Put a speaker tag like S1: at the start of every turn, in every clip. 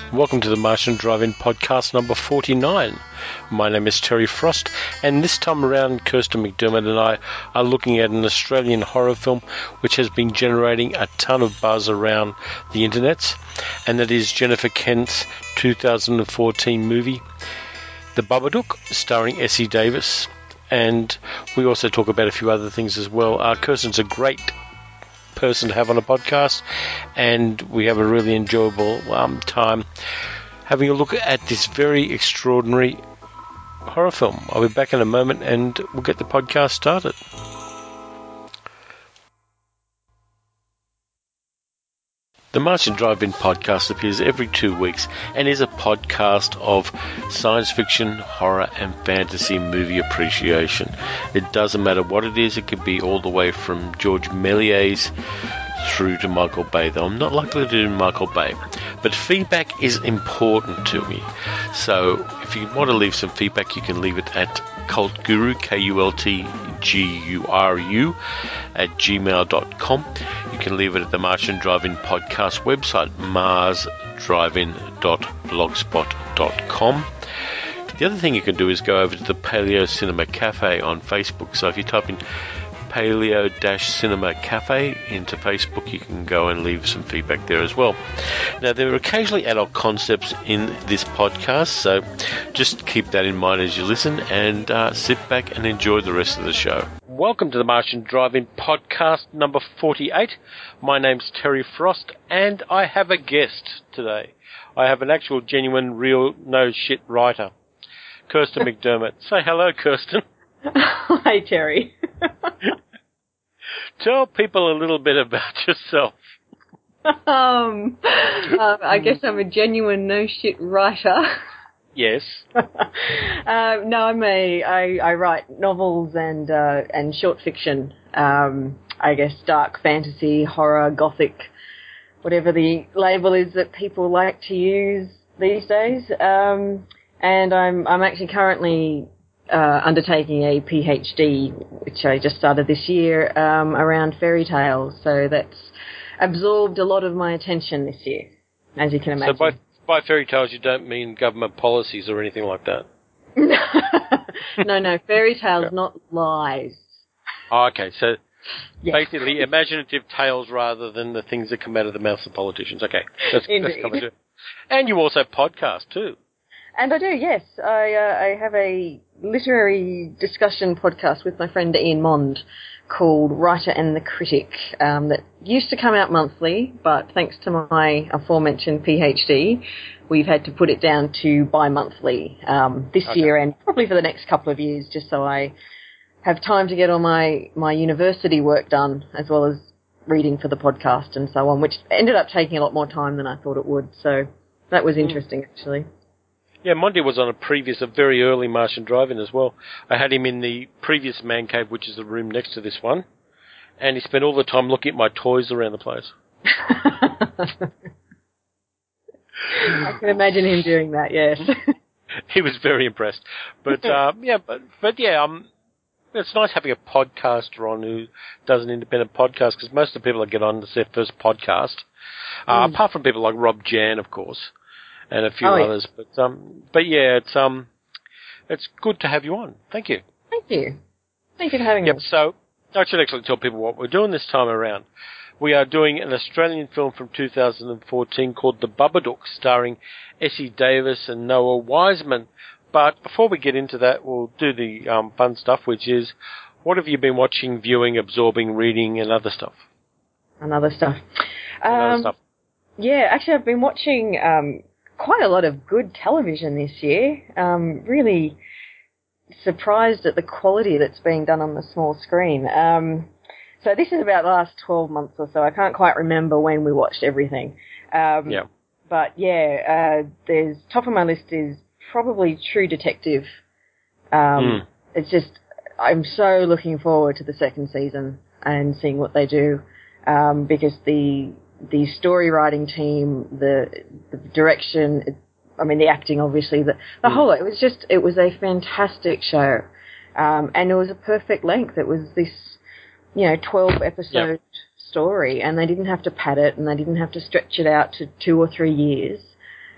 S1: Welcome to the Martian Drive-In podcast number 49. My name is Terry Frost, and this time around, Kirsten McDermott and I are looking at an Australian horror film which has been generating a ton of buzz around the internet, and that is Jennifer Kent's 2014 movie, The Babadook, starring Essie Davis. And we also talk about a few other things as well. Kirsten's a great person to have on a podcast, and we have a really enjoyable time having a look at this very extraordinary horror film. I'll be back in a moment and we'll get the podcast started. The Martian Drive-In podcast appears every 2 weeks and is a podcast of science fiction, horror and fantasy movie appreciation. It doesn't matter what it is. It could be all the way from George Méliès through to Michael Bay, though I'm not likely to do Michael Bay. But feedback is important to me. So if you want to leave some feedback, you can leave it at cultguru, KULTGURU, at gmail.com. You can leave it at the Martian Drive-In podcast website, marsdrivein.blogspot.com. The other thing you can do is go over to the Paleo Cinema Cafe on Facebook. So if you type in Paleo-Cinema Cafe into Facebook, you can go and leave some feedback there as well. Now, there are occasionally adult concepts in this podcast, so just keep that in mind as you listen, and sit back and enjoy the rest of the show. Welcome to the Martian Drive-In podcast number 48. My name's Terry Frost, and I have a guest today. I have an actual, genuine, real, no-shit writer, Kirsten McDermott. Say hello, Kirsten.
S2: Hi, Terry.
S1: Tell people a little bit about yourself.
S2: I guess I'm a genuine no-shit writer.
S1: Yes.
S2: No, I write novels and short fiction. I guess dark fantasy, horror, gothic, whatever the label is that people like to use these days. And I'm actually currently undertaking a PhD, which I just started this year, around fairy tales. So that's absorbed a lot of my attention this year, as you can imagine.
S1: So by fairy tales, you don't mean government policies or anything like that?
S2: No, fairy tales, not lies.
S1: Oh, okay, so
S2: yes.
S1: Basically imaginative tales rather than the things that come out of the mouths of politicians. Okay, that's coming. And you also podcast too.
S2: And I do, yes. I have a literary discussion podcast with my friend Ian Mond called Writer and the Critic that used to come out monthly, but thanks to my aforementioned PhD, we've had to put it down to bi-monthly this year and probably for the next couple of years, just so I have time to get all my university work done as well as reading for the podcast and so on, which ended up taking a lot more time than I thought it would. So that was interesting, actually.
S1: Yeah, Monty was on a very early Martian Drive-In as well. I had him in the previous man cave, which is the room next to this one, and he spent all the time looking at my toys around the place.
S2: I can imagine him doing that, yes.
S1: He was very impressed. But it's nice having a podcaster on who does an independent podcast, because most of the people that get on, it's their first podcast, apart from people like Rob Jan, of course, and a few others. But yeah, it's good to have you on. Thank you.
S2: Thank you. Thank you for having me.
S1: So I should actually tell people what we're doing this time around. We are doing an Australian film from 2014 called The Babadook, starring Essie Davis and Noah Wiseman. But before we get into that, we'll do the fun stuff, which is, what have you been watching, viewing, absorbing, reading, and other stuff?
S2: Another stuff. Yeah, actually, I've been watching quite a lot of good television this year. Really surprised at the quality that's being done on the small screen. So this is about the last 12 months or so. I can't quite remember when we watched everything. But yeah, there's top of my list is probably True Detective. It's just, I'm so looking forward to the second season and seeing what they do, because the story writing team, the direction, I mean the acting obviously, the whole, it was a fantastic show, and it was a perfect length. It was this 12 episode story, and they didn't have to pad it, and they didn't have to stretch it out to 2 or 3 years.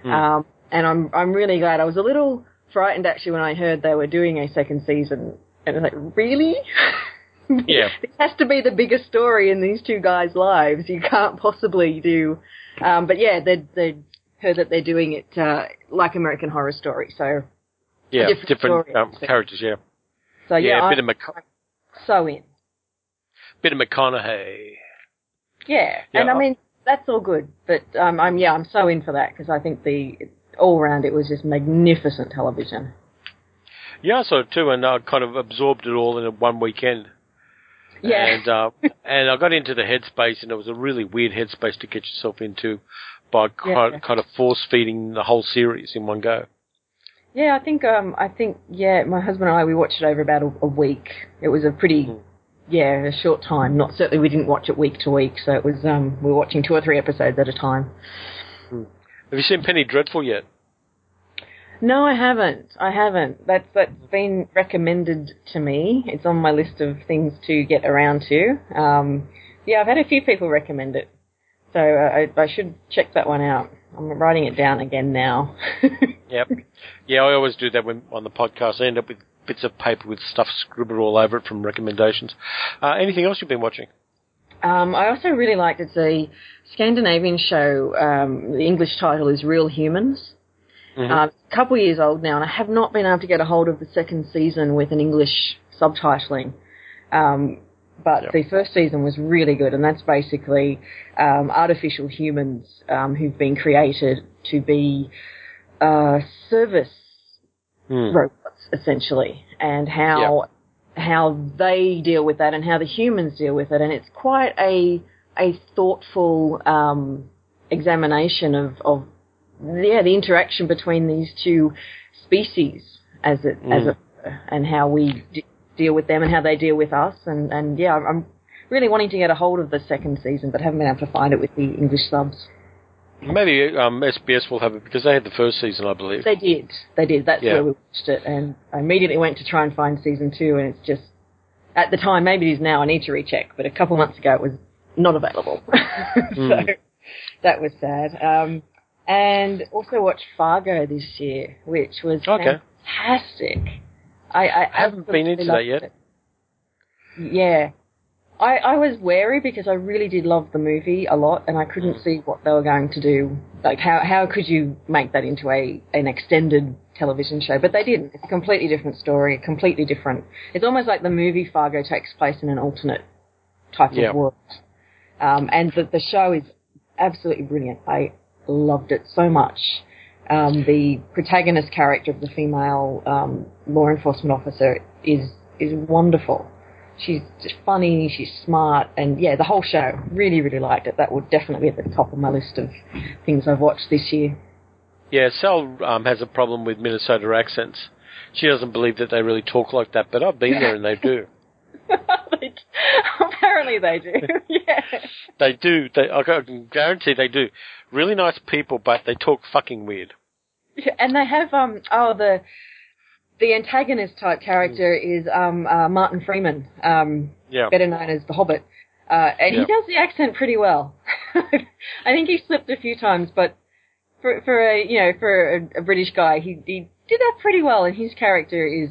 S2: And I'm really glad. I was a little frightened actually when I heard they were doing a second season, and I was like, really?
S1: Yeah.
S2: It has to be the biggest story in these two guys' lives. You can't possibly do. But yeah, they heard that they're doing it like American Horror Story. So
S1: yeah, different characters. Yeah.
S2: So yeah,
S1: I'm
S2: so in.
S1: Bit of McConaughey.
S2: Yeah, and I mean that's all good, but I'm so in for that because I think all round it was just magnificent television.
S1: Yeah, I saw it too, and I kind of absorbed it all in one weekend.
S2: Yeah.
S1: And I got into the headspace, and it was a really weird headspace to get yourself into by kind of force-feeding the whole series in one go.
S2: Yeah, I think my husband and I, we watched it over about a week. It was a pretty, a short time. Certainly we didn't watch it week to week, so it was, we were watching 2 or 3 episodes at a time.
S1: Have you seen Penny Dreadful yet?
S2: No, I haven't. That's been recommended to me. It's on my list of things to get around to. I've had a few people recommend it, so I should check that one out. I'm writing it down again now.
S1: Yep. Yeah, I always do that on the podcast. I end up with bits of paper with stuff scribbled all over it from recommendations. Anything else you've been watching?
S2: I also really liked it's a Scandinavian show. The English title is Real Humans.
S1: Mm-hmm.
S2: A couple of years old now, and I have not been able to get a hold of the second season with an English subtitling. But the first season was really good, and that's basically artificial humans who've been created to be service robots, essentially, and how they deal with that and how the humans deal with it. And it's quite a thoughtful examination of the interaction between these two species and how we deal with them and how they deal with us. And I'm really wanting to get a hold of the second season, but haven't been able to find it with the English subs.
S1: Maybe SBS will have it because they had the first season, I believe.
S2: They did. That's where we watched it, and I immediately went to try and find season 2, and it's just, at the time, maybe it is now, I need to recheck, but a couple months ago it was not available. So that was sad. And also watched Fargo this year, which was fantastic. I
S1: haven't been into that yet.
S2: Yeah. I was wary because I really did love the movie a lot, and I couldn't see what they were going to do. Like, how could you make that into an extended television show? But they didn't. It's a completely different story, completely different. It's almost like the movie Fargo takes place in an alternate type of world. And the show is absolutely brilliant. I loved it so much. The protagonist character of the female law enforcement officer is wonderful. She's just funny, she's smart, and the whole show. Really, really liked it. That would definitely be at the top of my list of things I've watched this year. Yeah,
S1: Sal has a problem with Minnesota accents. She doesn't believe that they really talk like that, but I've been there and they do.
S2: Apparently they do, yeah.
S1: They do. I can guarantee they do. Really nice people, but they talk fucking weird.
S2: Yeah, and they have, the antagonist type character is Martin Freeman, better known as the Hobbit, and he does the accent pretty well. I think he slipped a few times, but for a British guy, he did that pretty well. And his character is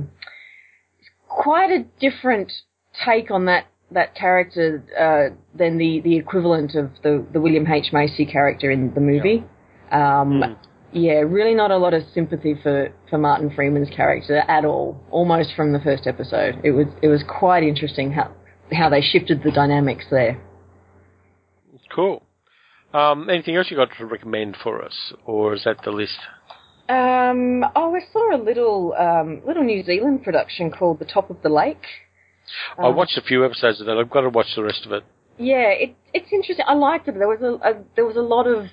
S2: quite a different take on that character than the equivalent of the William H. Macy character in the movie. Yeah, really not a lot of sympathy for Martin Freeman's character at all, almost from the first episode. It was quite interesting how they shifted the dynamics there.
S1: Cool. Anything else you got to recommend for us, or is that the list?
S2: I saw a little New Zealand production called The Top of the Lake.
S1: I watched a few episodes of that. I've got to watch the rest of it.
S2: Yeah, it's interesting. I liked it. There was a lot of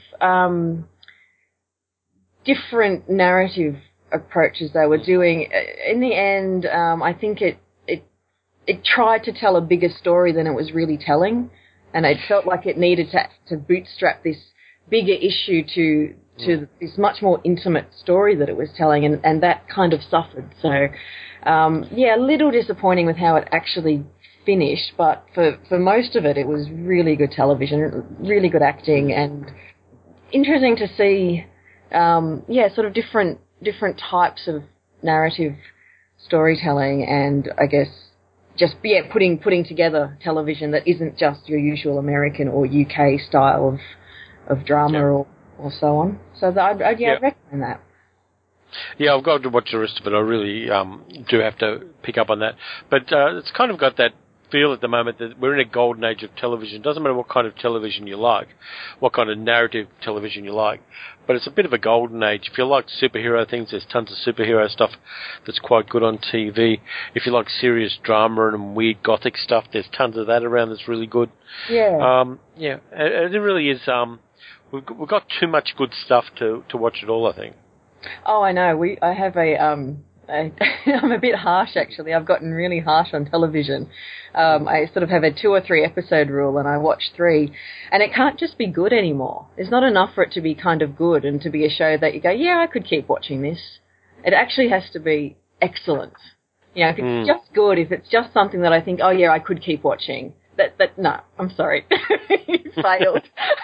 S2: different narrative approaches they were doing. In the end, I think it tried to tell a bigger story than it was really telling, and it felt like it needed to bootstrap this bigger issue to this much more intimate story that it was telling, and that kind of suffered. So, a little disappointing with how it actually finished, but for most of it, it was really good television, really good acting, and interesting to see sort of different types of narrative storytelling, and I guess just putting together television that isn't just your usual American or UK style of drama or so on. So I'd recommend that.
S1: Yeah, I've got to watch the rest of it. I really do have to pick up on that. But it's kind of got that feel at the moment that we're in a golden age of television. It doesn't matter what kind of television you like, what kind of narrative television you like, but it's a bit of a golden age. If you like superhero things, there's tons of superhero stuff that's quite good on TV. If you like serious drama and weird gothic stuff, there's tons of that around that's really good.
S2: Yeah.
S1: It really is. We've got too much good stuff to watch it all, I think.
S2: Oh, I know. I have I'm a bit harsh, actually. I've gotten really harsh on television. I sort of have a 2 or 3 episode rule, and I watch 3. And it can't just be good anymore. It's not enough for it to be kind of good and to be a show that you go, yeah, I could keep watching this. It actually has to be excellent. You know, if it's just good, if it's just something that I think, oh, yeah, I could keep watching. No, I'm sorry. You failed.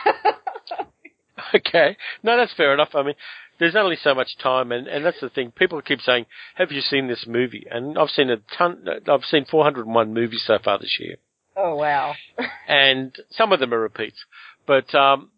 S1: Okay. No, that's fair enough. I mean, there's only so much time, and that's the thing. People keep saying, have you seen this movie? And I've seen I've seen 401 movies so far this year.
S2: Oh, wow.
S1: And some of them are repeats. But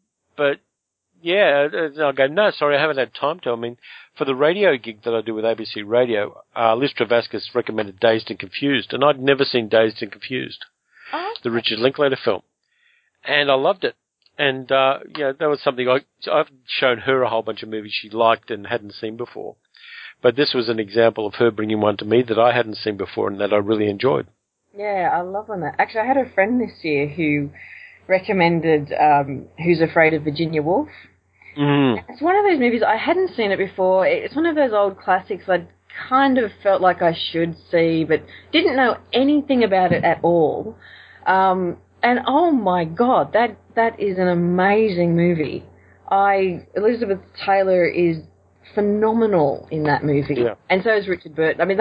S1: yeah, I'll go, no, sorry, I haven't had time to. I mean, for the radio gig that I do with ABC Radio, Liz Travascus recommended Dazed and Confused, and I'd never seen Dazed and Confused, the Richard Linklater film. And I loved it. And, that was something I've shown her a whole bunch of movies she liked and hadn't seen before. But this was an example of her bringing one to me that I hadn't seen before and that I really enjoyed.
S2: Yeah, I love that. Actually, I had a friend this year who recommended Who's Afraid of Virginia Woolf. It's one of those movies, I hadn't seen it before. It's one of those old classics I'd kind of felt like I should see, but didn't know anything about it at all. And oh my God, that is an amazing movie. Elizabeth Taylor is phenomenal in that movie, and so is Richard Burton. I mean,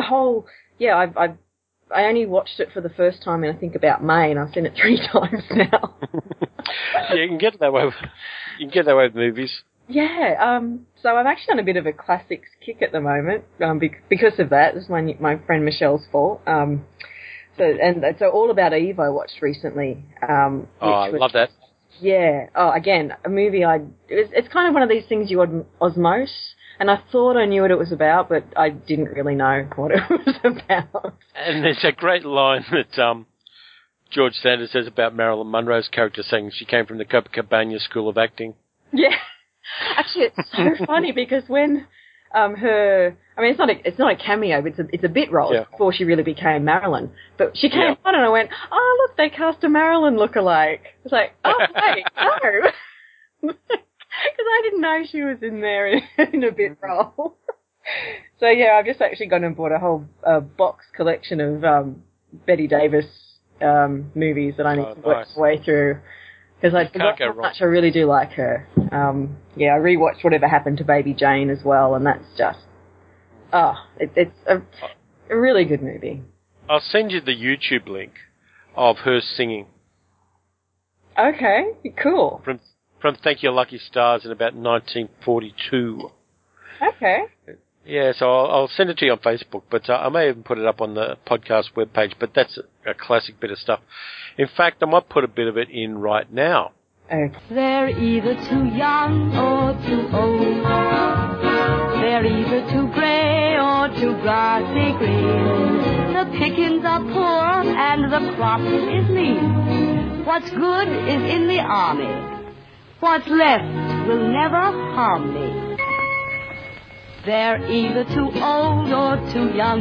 S2: I only watched it for the first time in I think about May, and I've seen it 3 times now.
S1: Yeah, you can get that way. You can get that way with movies.
S2: Yeah. So I'm actually on a bit of a classics kick at the moment because of that. This is my friend Michelle's fault. So All About Eve I watched recently.
S1: I love that.
S2: Yeah. Oh, again, a movie it's kind of one of these things you osmose, and I thought I knew what it was about, but I didn't really know what it was about. And
S1: there's a great line that George Sanders says about Marilyn Monroe's character, saying she came from the Copacabana School of Acting.
S2: Yeah. Actually, it's so funny because when it's not a cameo, but it's a bit role before she really became Marilyn. But she came on and I went, oh, look, they cast a Marilyn lookalike. It's like, oh, wait, no. Because I didn't know she was in there in a bit role. So, yeah, I've just actually gone and bought a whole box collection of Betty Davis movies that I need to work my way through. Because I forgot how much I really do like her. I rewatched Whatever Happened to Baby Jane as well, and that's just... it's a really good movie.
S1: I'll send you the YouTube link of her singing.
S2: Okay, cool.
S1: From Thank Your Lucky Stars in about 1942.
S2: Okay.
S1: Yeah, so I'll send it to you on Facebook, but I may even put it up on the podcast webpage, but that's a classic bit of stuff. In fact, I might put a bit of it in right now.
S2: Okay.
S3: They're either too young or too old. They're either too grey or too grassy green. The pickings are poor and the crop is lean. What's good is in the army. What's left will never harm me. They're either too old or too young.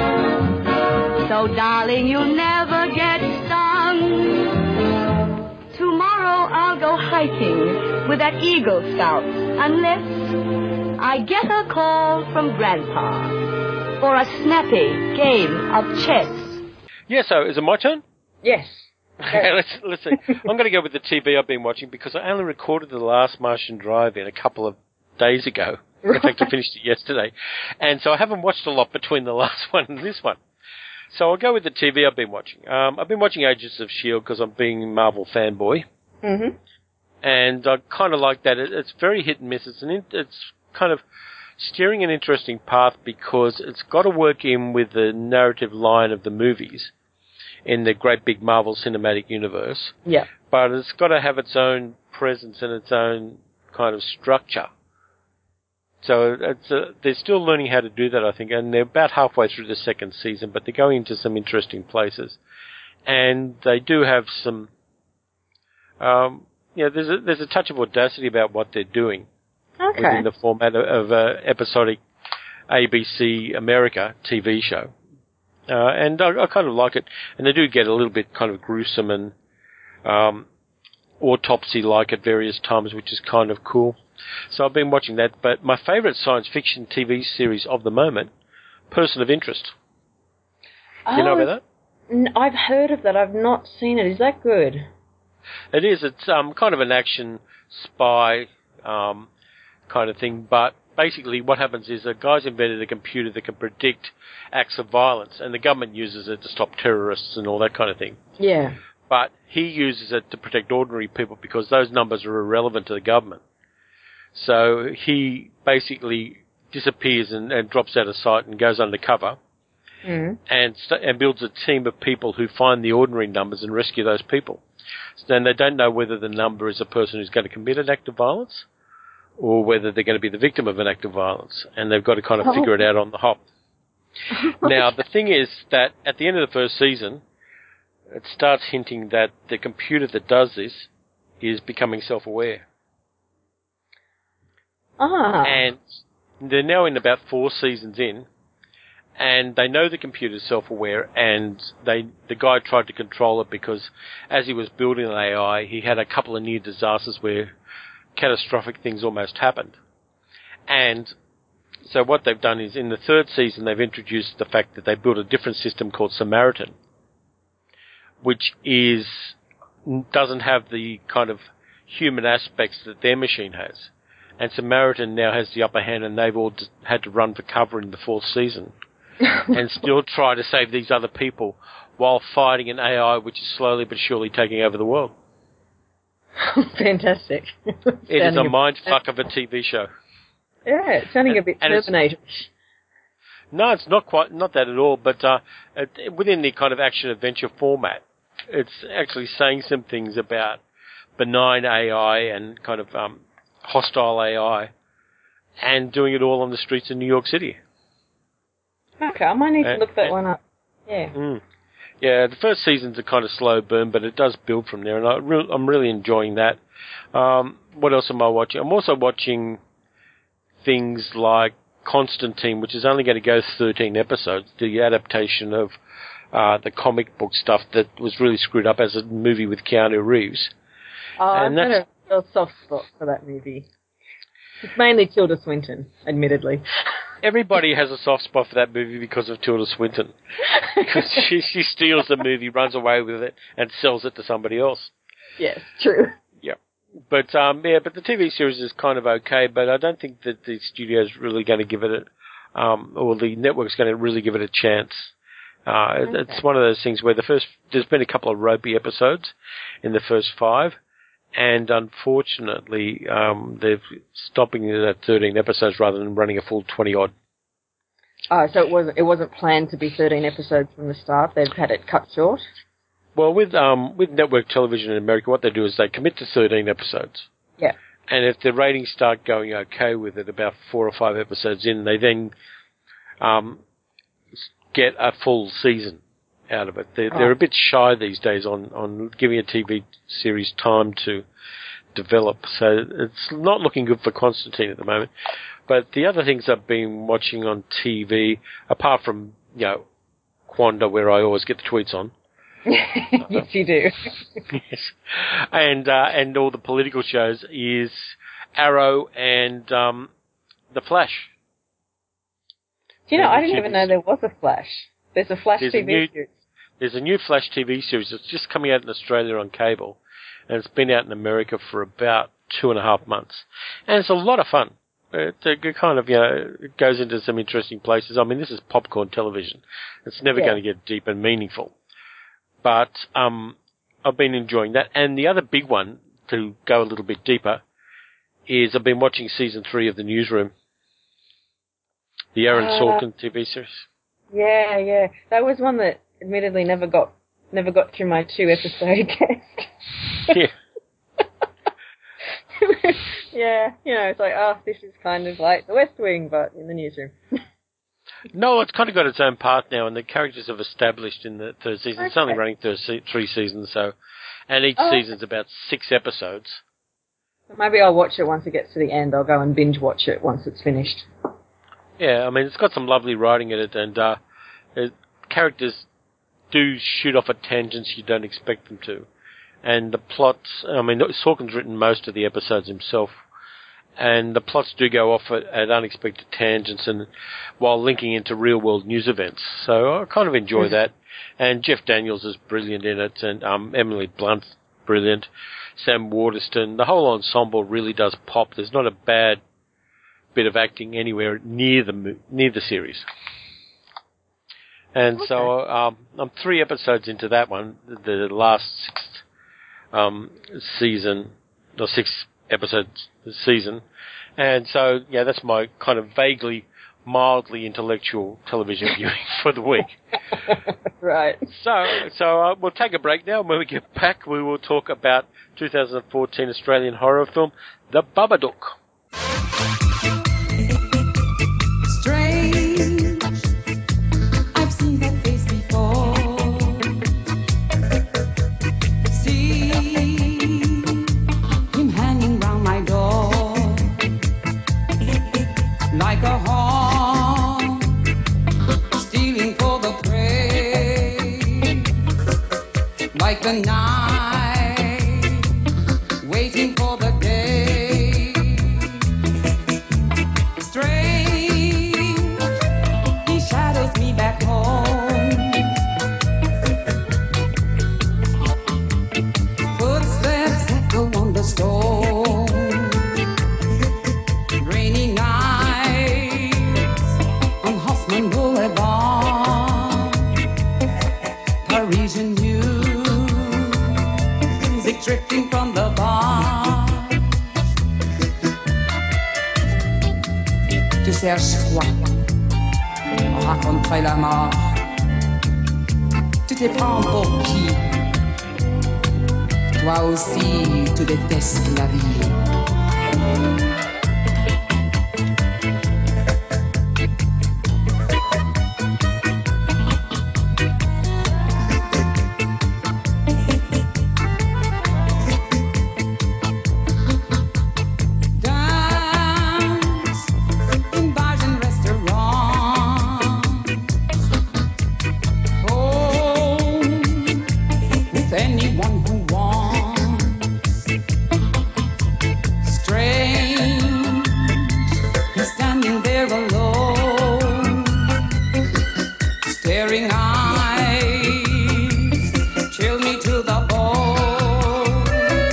S3: So, darling, you'll never get stung. Tomorrow I'll go hiking with that Eagle Scout, unless I get a call from Grandpa for a snappy game of chess.
S1: Yeah, so is it my turn?
S2: Yes.
S1: Okay, let's see. I'm going to go with the TV I've been watching because I only recorded the last Martian Drive-In a couple of days ago. In fact, I finished it yesterday. And so I haven't watched a lot between the last one and this one. So I'll go with the TV I've been watching. I've been watching Agents of S.H.I.E.L.D. because I'm being a Marvel fanboy.
S2: Mm-hmm.
S1: And I kind of like that. It's very hit and miss. It's kind of steering an interesting path because it's got to work in with the narrative line of the movies in the great big Marvel Cinematic Universe.
S2: Yeah.
S1: But it's got to have its own presence and its own kind of structure. So they're still learning how to do that, I think, and they're about halfway through the second season, but they're going into some interesting places. And they do have some, there's a touch of audacity about what they're doing within the format of episodic ABC America TV show. And I kind of like it. And they do get a little bit kind of gruesome and autopsy-like at various times, which is kind of cool. So I've been watching that. But my favourite science fiction TV series of the moment, Person of Interest. Do you know about that?
S2: I've heard of that. I've not seen it. Is that good?
S1: It is. It's kind of an action spy kind of thing. But basically what happens is a guy's invented a computer that can predict acts of violence, and the government uses it to stop terrorists and all that kind of thing.
S2: Yeah.
S1: But he uses it to protect ordinary people because those numbers are irrelevant to the government. So he basically disappears and drops out of sight and goes undercover and builds a team of people who find the ordinary numbers and rescue those people. So then they don't know whether the number is a person who's going to commit an act of violence or whether they're going to be the victim of an act of violence. And they've got to kind of figure it out on the hop. Now, the thing is that at the end of the first season, it starts hinting that the computer that does this is becoming self-aware. And they're now in about 4 seasons in, and they know the computer's self-aware, and the guy tried to control it because as he was building an AI, he had a couple of near disasters where catastrophic things almost happened. And so what they've done is in the 3rd season, they've introduced the fact that they built a different system called Samaritan, which doesn't have the kind of human aspects that their machine has. And Samaritan now has the upper hand, and they've all had to run for cover in the 4th season and still try to save these other people while fighting an AI which is slowly but surely taking over the world.
S2: Fantastic.
S1: It is a mindfuck of a TV show.
S2: Yeah, it's sounding a bit Terminator.
S1: No, it's not that at all, but within the kind of action-adventure format, it's actually saying some things about benign AI and kind of hostile AI, and doing it all on the streets of New York City.
S2: Okay, I might need to look that one up. Yeah.
S1: Yeah, the first season's a kind of slow burn, but it does build from there, and I'm really enjoying that. What else am I watching? I'm also watching things like Constantine, which is only going to go 13 episodes, the adaptation of the comic book stuff that was really screwed up as a movie with Keanu Reeves.
S2: I've got a real soft spot for that movie. It's mainly Tilda Swinton, admittedly.
S1: Everybody has a soft spot for that movie because of Tilda Swinton. Because she steals the movie, runs away with it, and sells it to somebody else.
S2: Yes, true.
S1: Yeah. But the TV series is kind of okay, but I don't think that the studio's really going to give it or the network's going to really give it a chance. It's one of those things where there's been a couple of ropey episodes in the first 5, and unfortunately, they're stopping it at 13 episodes rather than running a full 20-odd.
S2: Oh, so it wasn't planned to be 13 episodes from the start. They've had it cut short.
S1: Well, with network television in America, what they do is they commit to 13 episodes.
S2: Yeah.
S1: And if the ratings start going okay with it, about 4 or 5 episodes in, they then get a full season out of it. They're a bit shy these days on giving a TV series time to develop. So it's not looking good for Constantine at the moment. But the other things I've been watching on TV, apart from, Quanda, where I always get the tweets on.
S2: Yes, you do.
S1: Yes. And all the political shows is Arrow and The Flash.
S2: Do you know, I didn't even know there was a Flash. There's a Flash TV series.
S1: There's a new Flash TV series that's just coming out in Australia on cable, and it's been out in America for about 2.5 months. And it's a lot of fun. It kind of, it goes into some interesting places. I mean, this is popcorn television. It's never going to get deep and meaningful. But I've been enjoying that. And the other big one, to go a little bit deeper, is I've been watching season 3 of The Newsroom The Aaron Sorkin TV series.
S2: Yeah. That was one that admittedly never got through my 2-episode test.
S1: Yeah.
S2: Yeah, it's like, this is kind of like The West Wing, but in the newsroom.
S1: No, it's kind of got its own path now, and the characters have established in the third season. It's only running 3 seasons, and each season's about 6 episodes.
S2: Maybe I'll watch it once it gets to the end. I'll go and binge watch it once it's finished.
S1: Yeah, I mean, it's got some lovely writing in it, and characters do shoot off at tangents you don't expect them to. And the plots, I mean, Sorkin's written most of the episodes himself, and the plots do go off at unexpected tangents and while linking into real-world news events. So I kind of enjoy that. And Jeff Daniels is brilliant in it, and Emily Blunt's brilliant. Sam Waterston, the whole ensemble really does pop. There's not a bad bit of acting anywhere near the series. And so I'm 3 episodes into that one, the last 6 episodes this season. And so, yeah, that's my kind of vaguely, mildly intellectual television viewing for the week.
S2: Right.
S1: So we'll take a break now. When we get back, we will talk about 2014 Australian horror film, The Babadook.
S4: Strange, I've seen that face before. See him hanging round my door like a hawk, stealing for the prey, like a night, waiting for the day. Strange, he shadows me back home. Footsteps echo on the stone. Rainy nights on Hoffman Boulevard. Parisian music drifting from the bar. Tu cherches quoi? On raconterait la mort. Tu te prends pour qui? Toi aussi, tu détestes la vie. Dance in bars and restaurants. Home with anyone who wants. Strange, he's standing there alone. Staring eyes chill me to the bone.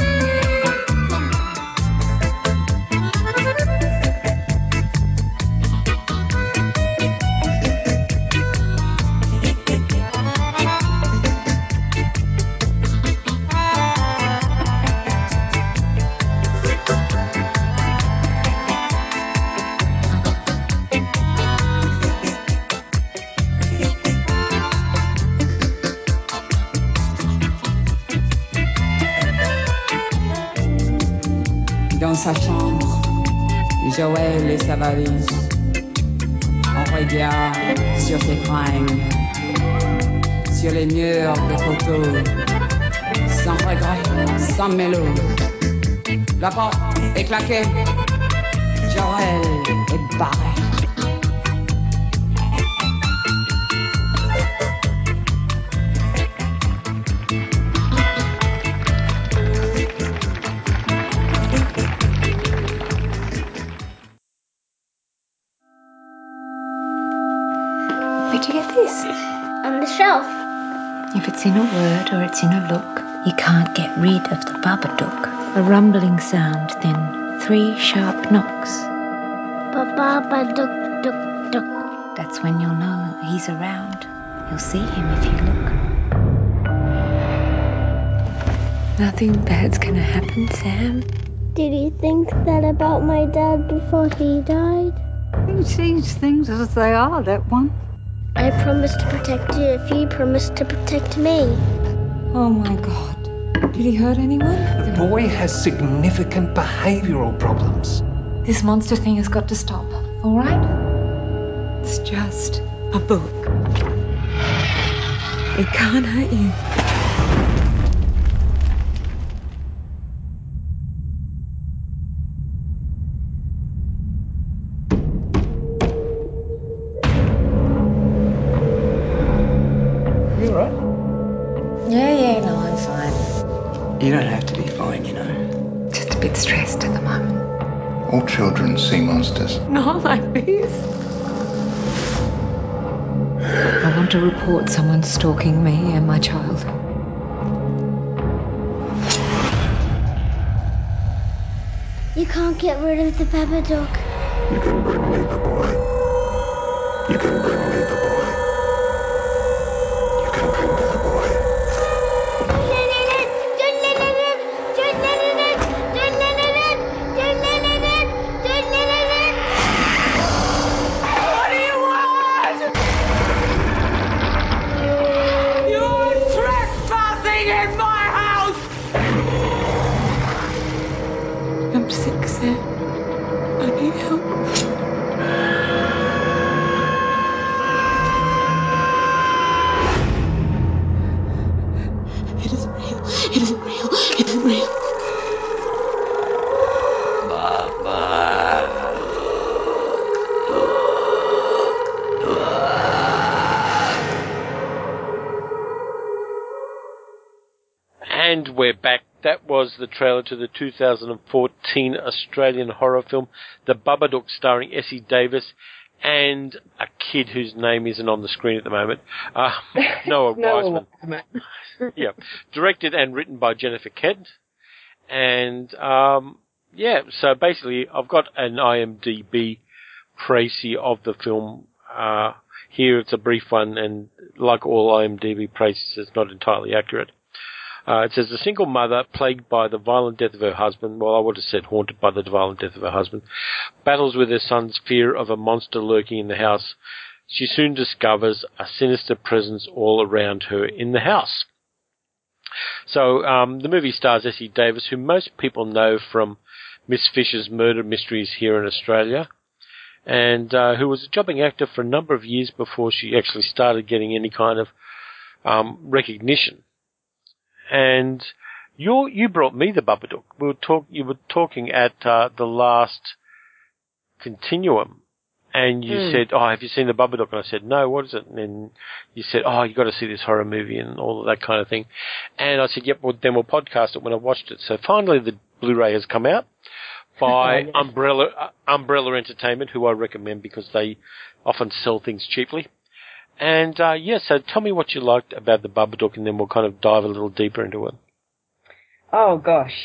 S4: Dans sa chambre, Joël et sa valise. On regarde sur ses fringues, sur les murs des photos, sans regret, sans mélo. La porte est claquée, Joël est barré.
S5: Where'd you get this?
S6: On the shelf.
S5: If it's in a word or it's in a look, you can't get rid of the Babadook. A rumbling sound, then 3 sharp knocks.
S6: Ba-ba-ba-duk, duk, duk.
S5: That's when you'll know he's around. You'll see him if you look. Nothing bad's gonna happen, Sam.
S6: Did you think that about my dad before he died?
S4: He sees things as they are, that one.
S6: I promised to protect you if you promised to protect me.
S5: Oh my God. Did he hurt anyone?
S7: The boy has significant behavioural problems.
S5: This monster thing has got to stop, all right? It's just a book. It can't hurt you.
S7: You alright?
S5: Yeah, no, I'm fine.
S8: You don't have to be fine, you know.
S5: Just a bit stressed at the moment.
S9: All children see monsters.
S5: Not like this. I want to report someone stalking me and my child.
S6: You can't get rid of the Babadook.
S9: You can bring me the boy. You can bring me the boy. You can bring me the boy.
S3: What do you want? You're trespassing in my house!
S5: I'm sick, Sam. I need help. It isn't real. It isn't real. It isn't real.
S1: And we're back. That was the trailer to the 2014 Australian horror film, The Babadook, starring Essie Davis and a kid whose name isn't on the screen at the moment, Noah Wiseman. Yeah, directed and written by Jennifer Kent. And, so basically I've got an IMDb précis of the film here. It's a brief one, and like all IMDb précis, it's not entirely accurate. It says, a single mother, plagued by the violent death of her husband, well, I would have said haunted by the violent death of her husband, battles with her son's fear of a monster lurking in the house. She soon discovers a sinister presence all around her in the house. So the movie stars Essie Davis, who most people know from Miss Fisher's Murder Mysteries here in Australia, and who was a jobbing actor for a number of years before she actually started getting any kind of recognition. And you brought me the Babadook. You were talking at the last Continuum, and you said, "Oh, have you seen the Babadook?" And I said, "No, what is it?" And then you said, "Oh, you got to see this horror movie and all of that kind of thing." And I said, "Yep, well, then we'll podcast it when I've watched it." So finally, the Blu-ray has come out by Umbrella Entertainment, who I recommend because they often sell things cheaply. And, so tell me what you liked about the Babadook, and then we'll kind of dive a little deeper into it.
S2: Oh, gosh.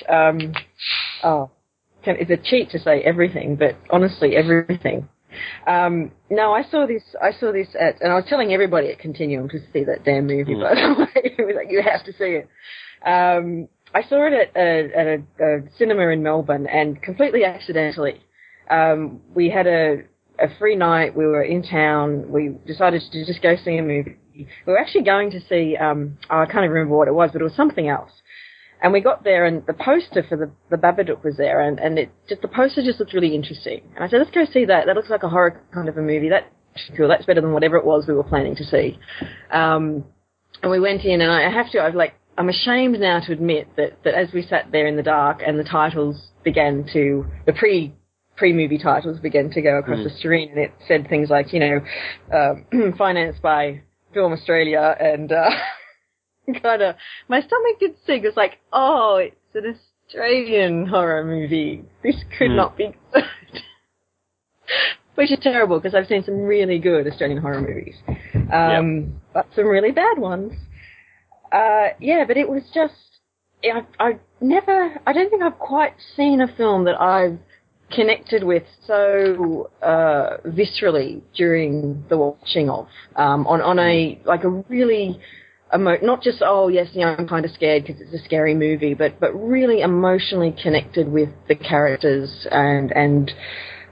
S2: Is it cheap to say everything, but honestly, everything. No, I saw this at, and I was telling everybody at Continuum to see that damn movie, by the way. It was like, you have to see it. I saw it at a cinema in Melbourne, and completely accidentally. We had a free night. We were in town. We decided to just go see a movie. We were actually going to see, I can't even remember what it was, but it was something else. And we got there, and the poster for the Babadook was there, and the poster just looked really interesting. And I said, let's go see that. That looks like a horror kind of a movie. That's cool. That's better than whatever it was we were planning to see. And we went in, and I'm ashamed now to admit that as we sat there in the dark and the titles began to, the pre-movie titles began to go across the screen, and it said things like, financed by Film Australia, and kind of, my stomach did sink. It's like, oh, it's an Australian horror movie. This could not be good. Which is terrible, because I've seen some really good Australian horror movies. But some really bad ones. But it was just, I don't think I've quite seen a film that I've connected with so viscerally during the watching of, on a really not just, oh yes, I'm kind of scared because it's a scary movie, but really emotionally connected with the characters and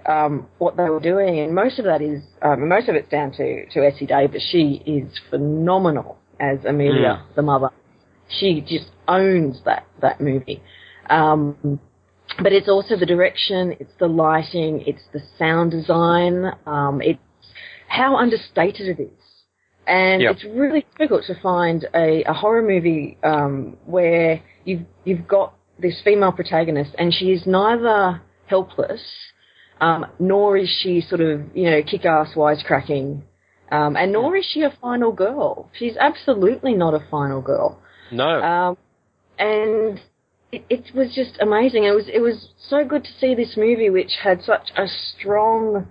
S2: what they were doing, and most of it's down to Essie Davis. She is phenomenal as Amelia, the mother. She just owns that movie. But it's also the direction, it's the lighting, it's the sound design, it's how understated it is. And it's really difficult to find a horror movie where you've got this female protagonist and she is neither helpless nor is she sort of, kick-ass wisecracking, and nor is she a final girl. She's absolutely not a final girl.
S1: No.
S2: And it was just amazing. It was so good to see this movie, which had such a strong,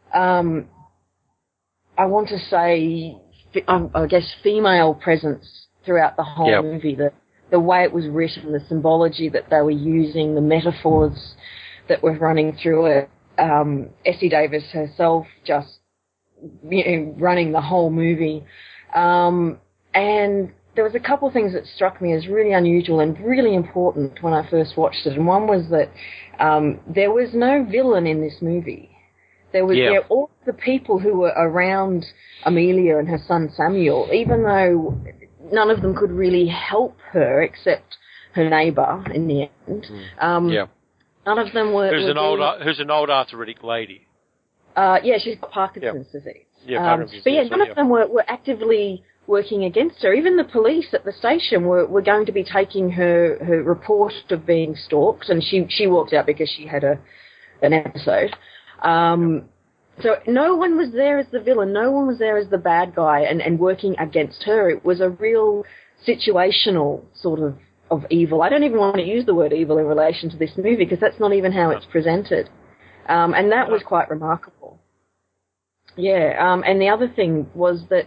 S2: I want to say, I guess, female presence throughout the whole movie. The way it was written, the symbology that they were using, the metaphors that were running through it. Essie Davis herself just running the whole movie. And there was a couple of things that struck me as really unusual and really important when I first watched it. And one was that there was no villain in this movie. There was all the people who were around Amelia and her son Samuel, even though none of them could really help her except her neighbour in the end. None of them were... Who's
S1: an old arthritic lady.
S2: She's got Parkinson's disease.
S1: Parkinson's
S2: disease. None of them were actively working against her. Even the police at the station were going to be taking her report of being stalked, and she walked out because she had an episode. So no one was there as the villain. No one was there as the bad guy and working against her. It was a real situational sort of evil. I don't even want to use the word evil in relation to this movie because that's not even how it's presented. And that was quite remarkable. And the other thing was that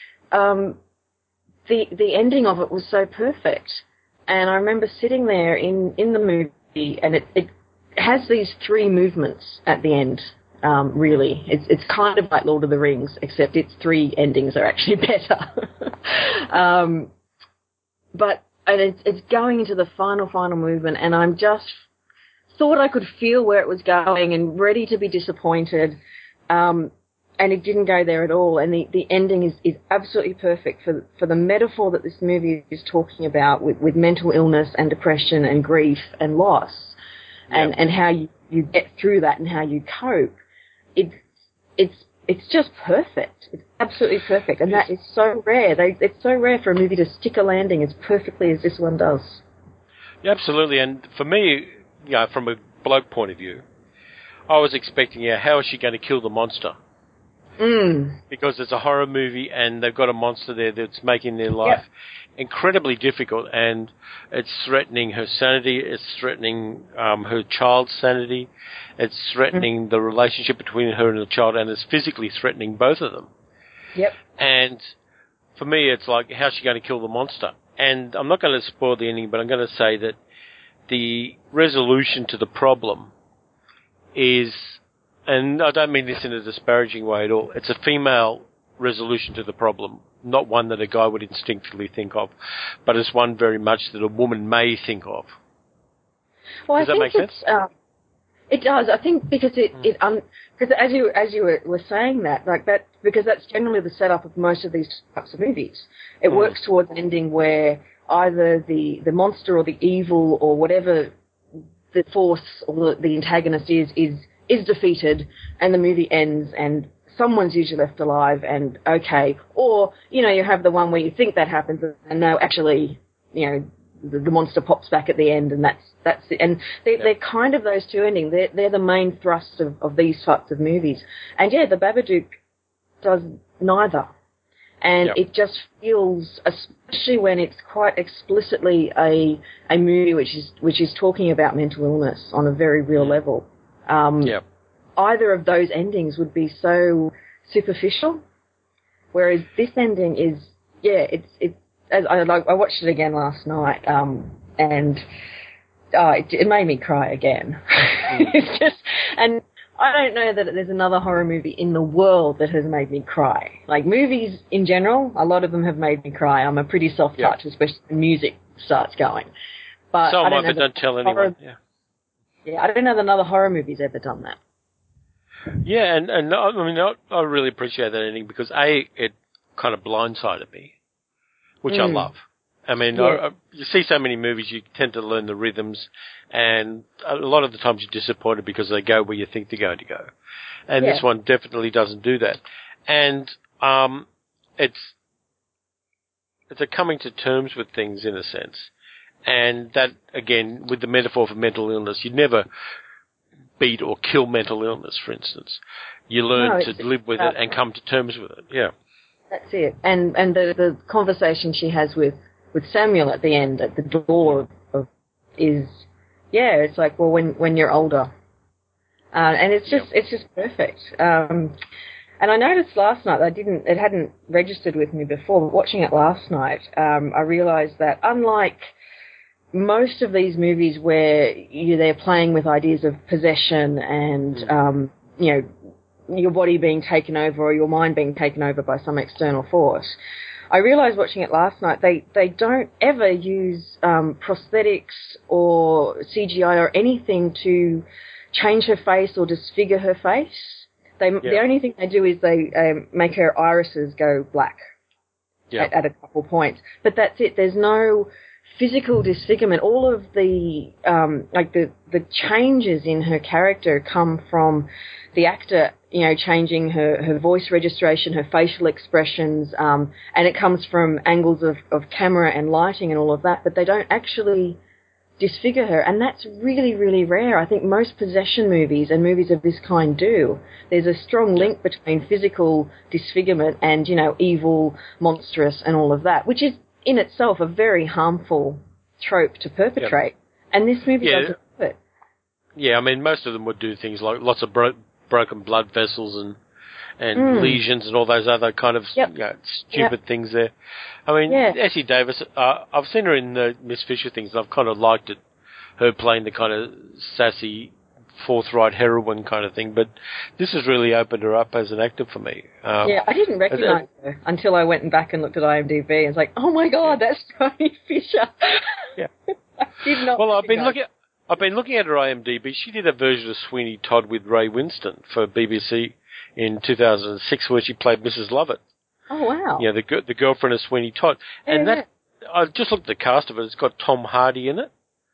S2: the ending of it was so perfect. And I remember sitting there in the movie, and it has these three movements at the end, really. It's kind of like Lord of the Rings, except its three endings are actually better. And it's going into the final movement, and I'm just thought I could feel where it was going and ready to be disappointed, and it didn't go there at all. And the ending is absolutely perfect for the metaphor that this movie is talking about with mental illness and depression and grief and loss, and how you get through that and how you cope. It's just perfect. It's absolutely perfect, and that is so rare. It's so rare for a movie to stick a landing as perfectly as this one does.
S1: Yeah, absolutely. And for me, from a bloke point of view, I was expecting, how is she going to kill the monster? Because it's a horror movie and they've got a monster there that's making their life incredibly difficult, and it's threatening her sanity, it's threatening her child's sanity, it's threatening the relationship between her and the child, and it's physically threatening both of them. And for me, it's like, how's she going to kill the monster? And I'm not going to spoil the ending, but I'm going to say that the resolution to the problem is, and I don't mean this in a disparaging way at all, it's a female resolution to the problem, not one that a guy would instinctively think of, but it's one very much that a woman may think of.
S2: Well,
S1: does that make sense?
S2: It does. I think because because as you were saying that, because that's generally the setup of most of these types of movies. It works towards an ending where either the monster or the evil or whatever the force or the antagonist is defeated, and the movie ends, and someone's usually left alive, and okay. Or, you have the one where you think that happens, and no, actually, the monster pops back at the end, and that's it. And they're kind of those two endings. They're the main thrust of these types of movies. And the Babadook does neither. And it just feels, especially when it's quite explicitly a movie which is talking about mental illness on a very real level. Either of those endings would be so superficial, whereas this ending is, it's. I watched it again last night, and it made me cry again. It's just, and I don't know that there's another horror movie in the world that has made me cry. Like, movies in general, a lot of them have made me cry. I'm a pretty soft touch, especially when music starts going. But
S1: so am I, but don't tell anyone.
S2: I don't know that another horror movie's ever done that.
S1: Yeah, and I mean, I really appreciate that ending because it kind of blindsided me, which I love. I mean, you see so many movies, you tend to learn the rhythms, and a lot of the times you're disappointed because they go where you think they're going to go. And this one definitely doesn't do that. And it's a coming to terms with things in a sense. And that, again, with the metaphor for mental illness, you never beat or kill mental illness, for instance. You learn to live with it and come to terms with it. Yeah.
S2: That's it. And the conversation she has with Samuel at the end, at the door, is, it's like, well, when you're older. And it's just perfect. And I noticed last night, it hadn't registered with me before, but watching it last night, I realised that unlike most of these movies where they're playing with ideas of possession and, your body being taken over or your mind being taken over by some external force, I realised watching it last night, they don't ever use prosthetics or CGI or anything to change her face or disfigure her face. The only thing they do is they make her irises go black at a couple points. But that's it. There's no physical disfigurement. All of the the changes in her character come from the actor, changing her voice registration, her facial expressions, and it comes from angles of camera and lighting and all of that. But they don't actually disfigure her, and that's really, really rare. I think most possession movies and movies of this kind do. There's a strong link between physical disfigurement and, evil, monstrous, and all of that, which is in itself a very harmful trope to perpetrate. And this movie doesn't do it.
S1: Yeah, I mean, most of them would do things like lots of broken blood vessels and lesions and all those other kind of stupid things there. I mean, Essie Davis, I've seen her in the Miss Fisher things, and I've kind of liked it, her playing the kind of sassy, forthright heroine kind of thing, but this has really opened her up as an actor for me.
S2: I didn't recognise her until I went back and looked at IMDb, and it's like, oh my God, that's Tony Fisher.
S1: Yeah.
S2: I did not.
S1: Well, I've been looking at her IMDb. She did a version of Sweeney Todd with Ray Winston for BBC in 2006, where she played Mrs. Lovett.
S2: Oh, wow.
S1: Yeah, the girlfriend of Sweeney Todd. And I've just looked at the cast of it. It's got Tom Hardy in it,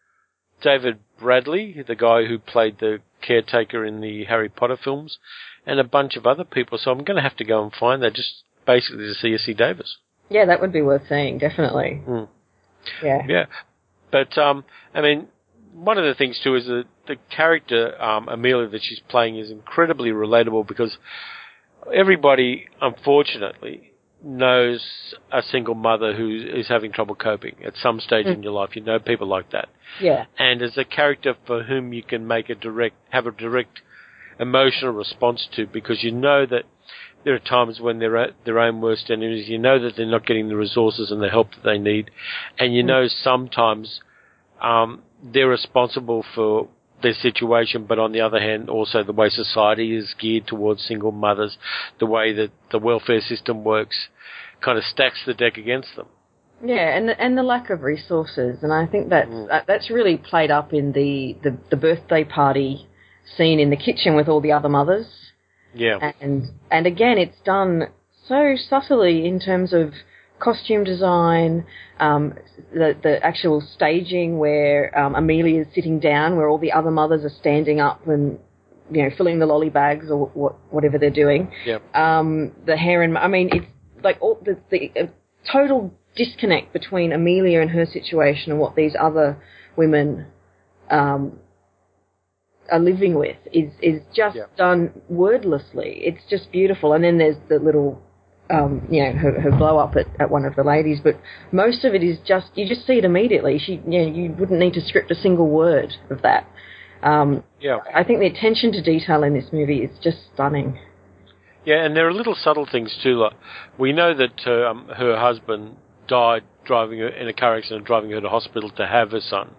S1: David Bradley, the guy who played the caretaker in the Harry Potter films, and a bunch of other people. So I'm going to have to go and find that just basically to see Essie Davis.
S2: Yeah, that would be worth seeing, definitely. Yeah.
S1: Yeah. But, I mean, one of the things, too, is that the character, Amelia, that she's playing is incredibly relatable because everybody, unfortunately, knows a single mother who is having trouble coping at some stage in your life. You know people like that.
S2: Yeah.
S1: And as a character for whom you can have a direct emotional response to, because you know that there are times when they're at their own worst enemies. You know that they're not getting the resources and the help that they need. And you know sometimes they're responsible for their situation, but on the other hand, also the way society is geared towards single mothers, the way that the welfare system works, kind of stacks the deck against them.
S2: Yeah, and the lack of resources, and I think that's really played up in the birthday party scene in the kitchen with all the other mothers.
S1: Yeah,
S2: and again, it's done so subtly in terms of costume design, the actual staging where Amelia is sitting down, where all the other mothers are standing up and filling the lolly bags or whatever they're doing.
S1: Yep.
S2: The hair and it's like all the total disconnect between Amelia and her situation and what these other women are living with is just done wordlessly. It's just beautiful. And then there's the little her blow up at one of the ladies, but most of it is you just see it immediately. You wouldn't need to script a single word of that. I think the attention to detail in this movie is just stunning.
S1: Yeah, and there are little subtle things too. Like we know that her husband died driving her in a car accident, driving her to hospital to have her son.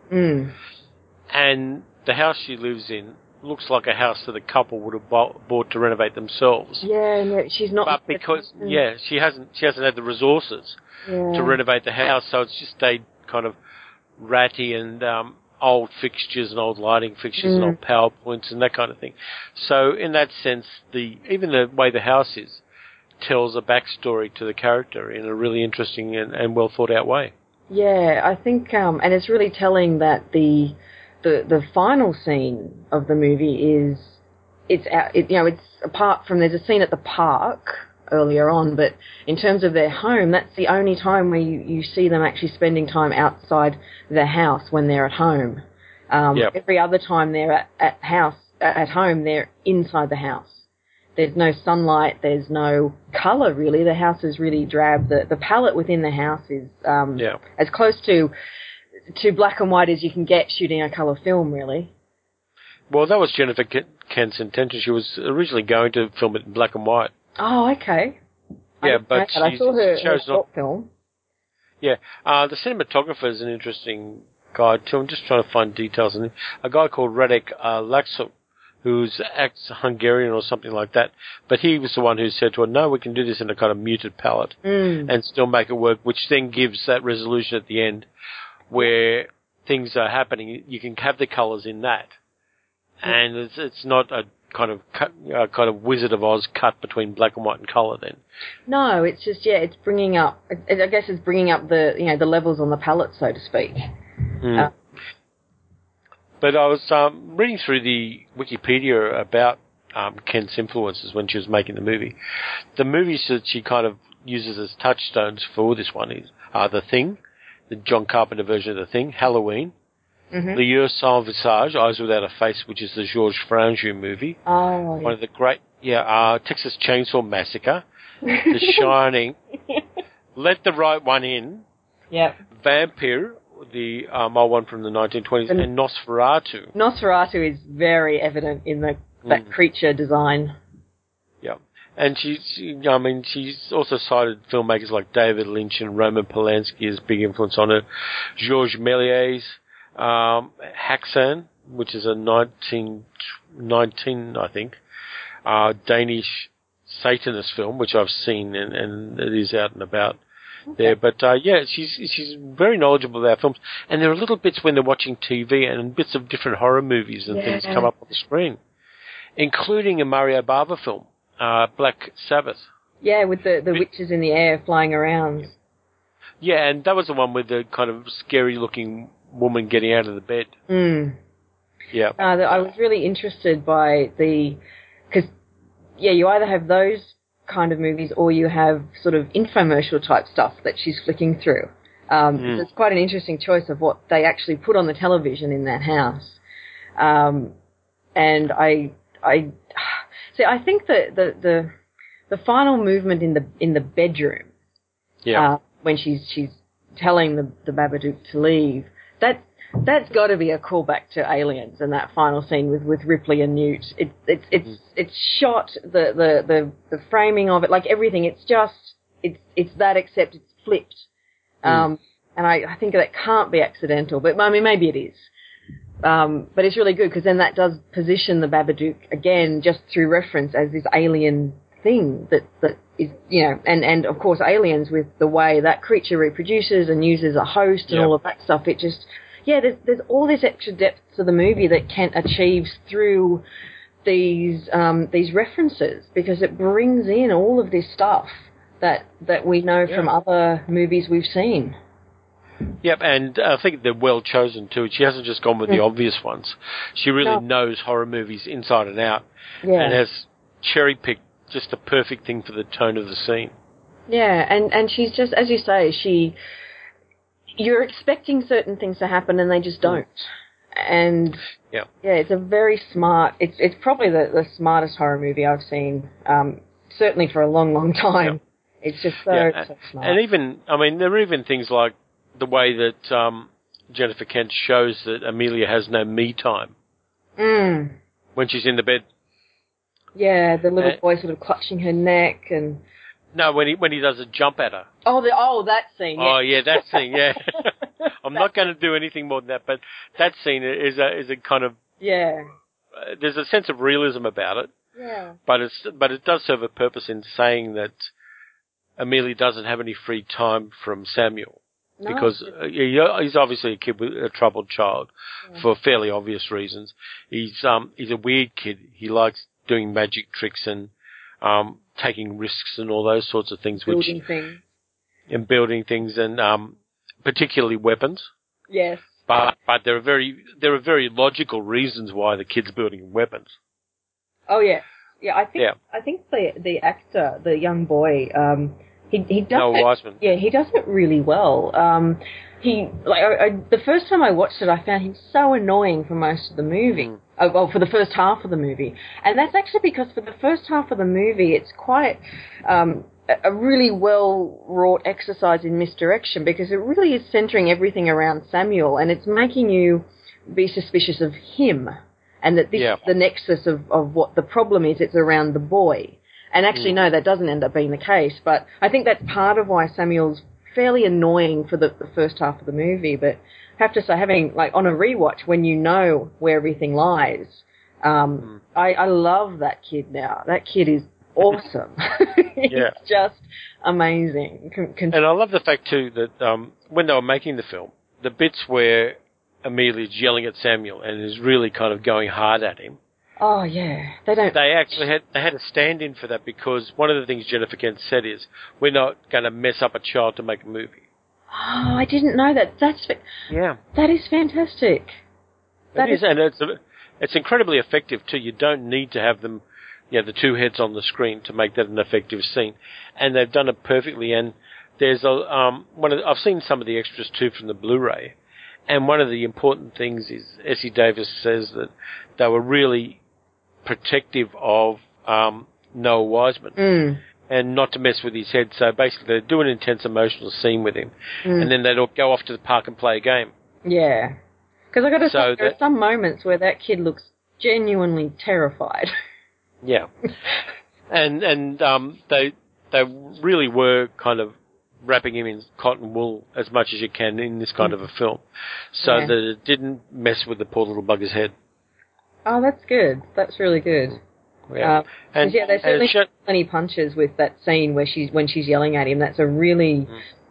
S1: And the house she lives in looks like a house that a couple would have bought to renovate themselves.
S2: Yeah, and she's not.
S1: But because she hasn't had the resources to renovate the house, so it's just stayed kind of ratty. And old fixtures and old lighting fixtures and old power points and that kind of thing. So in that sense, even the way the house is tells a backstory to the character in a really interesting and well thought out way. Yeah,
S2: I think, and it's really telling that the final scene of the movie it's apart from, there's a scene at the park earlier on, but in terms of their home, that's the only time where you see them actually spending time outside their house when they're at home. Every other time they're at home, they're inside the house. There's no sunlight, there's no colour really. The house is really drab. The palette within the house is as close to black and white as you can get shooting a colour film, really.
S1: Well, that was Jennifer Kent's intention. She was originally going to film it in black and white.
S2: Oh, okay.
S1: Yeah, but
S2: I saw her short film.
S1: Yeah, the cinematographer is an interesting guy too. I'm just trying to find details on him. A guy called Radek Laxo, who's Hungarian or something like that. But he was the one who said to her, "No, we can do this in a kind of muted palette and still make it work," which then gives that resolution at the end where things are happening. You can have the colours in that, and it's not a kind of Wizard of Oz cut between black and white and colour then.
S2: No, it's just, it's bringing up, I guess it's bringing up the levels on the palette, so to speak.
S1: But I was reading through the Wikipedia about Kent's influences when she was making the movie. The movies that she kind of uses as touchstones for this one are The Thing, the John Carpenter version of The Thing, Halloween, Le Yeux Sans Visage, Eyes Without a Face, which is the Georges Franju movie.
S2: Oh,
S1: one of the great, Texas Chainsaw Massacre, The Shining, Let the Right One In, Vampire, the old one from the 1920s, and Nosferatu.
S2: Nosferatu is very evident in that creature design.
S1: Yeah. And she's also cited filmmakers like David Lynch and Roman Polanski as big influence on her. Georges Méliès, Haxan, which is a 1919, I think, Danish Satanist film, which I've seen and it is out and about there. But she's very knowledgeable about films, and there are little bits when they're watching TV and bits of different horror movies and things come up on the screen, including a Mario Bava film, Black Sabbath.
S2: Yeah, with the witches in the air flying around.
S1: Yeah, and that was the one with the kind of scary-looking woman getting out of the bed. Yeah.
S2: I was really interested by because you either have those kind of movies or you have sort of infomercial type stuff that she's flicking through. So it's quite an interesting choice of what they actually put on the television in that house. And I think that the final movement in the bedroom, when she's telling the Babadook to leave, that's got to be a callback to Aliens and that final scene with Ripley and Newt. It's shot, the framing of it, like everything. It's that, except it's flipped. And I think that can't be accidental, but I mean maybe it is. But it's really good because then that does position the Babadook again just through reference as this alien thing that is, and of course Aliens, with the way that creature reproduces and uses a host and all of that stuff. It just, there's all this extra depth to the movie that Kent achieves through these references, because it brings in all of this stuff that we know from other movies we've seen.
S1: Yep, and I think they're well chosen too. She hasn't just gone with the obvious ones. She really knows horror movies inside and out, and has cherry-picked just the perfect thing for the tone of the scene. Yeah,
S2: and she's just, as you say, you're expecting certain things to happen and they just don't. And it's a very smart, it's probably the smartest horror movie I've seen, certainly for a long, long time. Yep. It's just so smart.
S1: And even, there are even things like the way that Jennifer Kent shows that Amelia has no me time when she's in the bed.
S2: Yeah, the little boy sort of clutching her neck and...
S1: No, when he does a jump at her.
S2: That scene. Yeah.
S1: Oh yeah, that scene. Yeah, I'm not going to do anything more than that, but that scene is a kind of there's a sense of realism about it.
S2: Yeah.
S1: But it does serve a purpose in saying that Amelia doesn't have any free time from Samuel.
S2: No.
S1: Because he's obviously a kid with a troubled child for fairly obvious reasons. He's a weird kid. He likes doing magic tricks and taking risks and all those sorts of things.
S2: Building things
S1: and particularly weapons.
S2: Yes.
S1: But there are very logical reasons why the kid's building weapons.
S2: Oh yeah. Yeah, I think the actor, the young boy, he does
S1: Noah Wiseman.
S2: Yeah, he does it really well. The first time I watched it, I found him so annoying for most of the movie. For the first half of the movie, and that's actually because for the first half of the movie, it's quite a really well wrought exercise in misdirection, because it really is centering everything around Samuel, and it's making you be suspicious of him. And that this is the nexus of what the problem is, it's around the boy. And actually, no, that doesn't end up being the case. But I think that's part of why Samuel's fairly annoying for the first half of the movie. But I have to say, having, on a rewatch, when you know where everything lies, I love that kid now. That kid is awesome. It's just amazing.
S1: And I love the fact, too, that when they were making the film, the bits where Amelia's yelling at Samuel and is really kind of going hard at him.
S2: Oh yeah, they
S1: actually had a stand-in for that, because one of the things Jennifer Kent said is, we're not going to mess up a child to make a movie.
S2: Oh, I didn't know that. That is fantastic.
S1: And it's incredibly effective too. You don't need to have them, the two heads on the screen to make that an effective scene, and they've done it perfectly. And there's I've seen some of the extras too from the Blu-ray. And one of the important things is Essie Davis says that they were really protective of Noah Wiseman and not to mess with his head. So basically they'd do an intense emotional scene with him and then they'd all go off to the park and play a game.
S2: Yeah. Because I got to say, there are some moments where that kid looks genuinely terrified.
S1: Yeah. and they really were kind of wrapping him in cotton wool as much as you can in this kind of a film, so that it didn't mess with the poor little bugger's head.
S2: Oh, that's good. That's really good.
S1: Yeah,
S2: there's certainly plenty punches with that scene where when she's yelling at him. That's a really,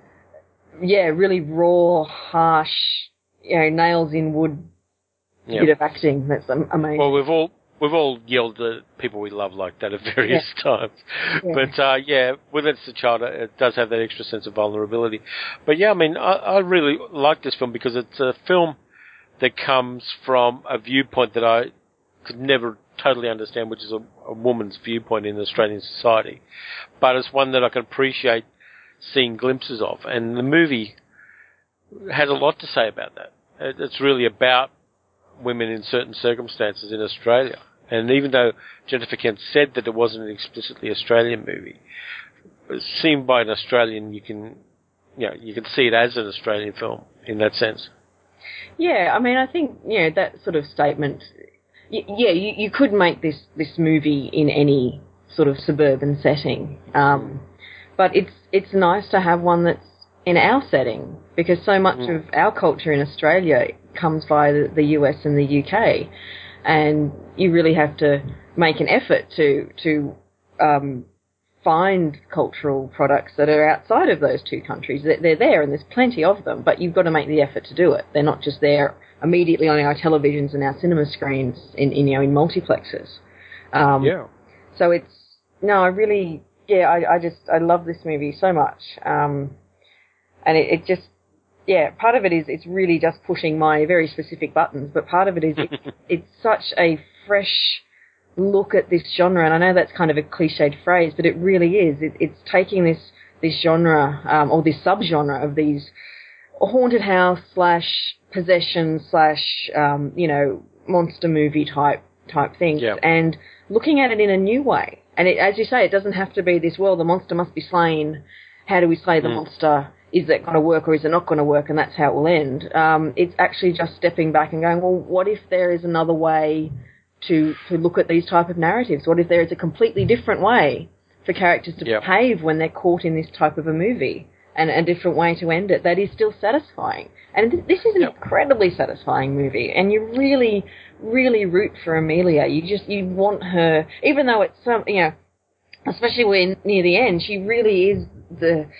S2: really raw, harsh, nails in wood bit of acting. That's amazing.
S1: Well, we've all yelled at people we love like that at various times. Yeah. But, when it's a child, it does have that extra sense of vulnerability. But, I really like this film because it's a film that comes from a viewpoint that I could never totally understand, which is a woman's viewpoint in Australian society. But it's one that I can appreciate seeing glimpses of. And the movie has a lot to say about that. It's really about women in certain circumstances in Australia. And even though Jennifer Kent said that it wasn't an explicitly Australian movie, seen by an Australian, you can see it as an Australian film in that sense.
S2: Yeah, I think that sort of statement. You could make this movie in any sort of suburban setting, but it's nice to have one that's in our setting, because so much of our culture in Australia comes via the US and the UK. And you really have to make an effort to find cultural products that are outside of those two countries. They're there, and there's plenty of them, but you've got to make the effort to do it. They're not just there immediately on our televisions and our cinema screens in multiplexes. So I love this movie so much, and it just. Yeah, part of it is it's really just pushing my very specific buttons, but part of it is it's such a fresh look at this genre, and I know that's kind of a cliched phrase, but it really is. It's taking this genre or this subgenre of these haunted house / possession / monster movie type things, and looking at it in a new way. And as you say, it doesn't have to be this. Well, the monster must be slain. How do we slay the monster? Is that going to work or is it not going to work, and that's how it will end? It's actually just stepping back and going, well, what if there is another way to look at these type of narratives? What if there is a completely different way for characters to behave when they're caught in this type of a movie, and a different way to end it that is still satisfying? And this is an incredibly satisfying movie, and you really, really root for Amelia. You want her, even though it's especially when near the end, she really is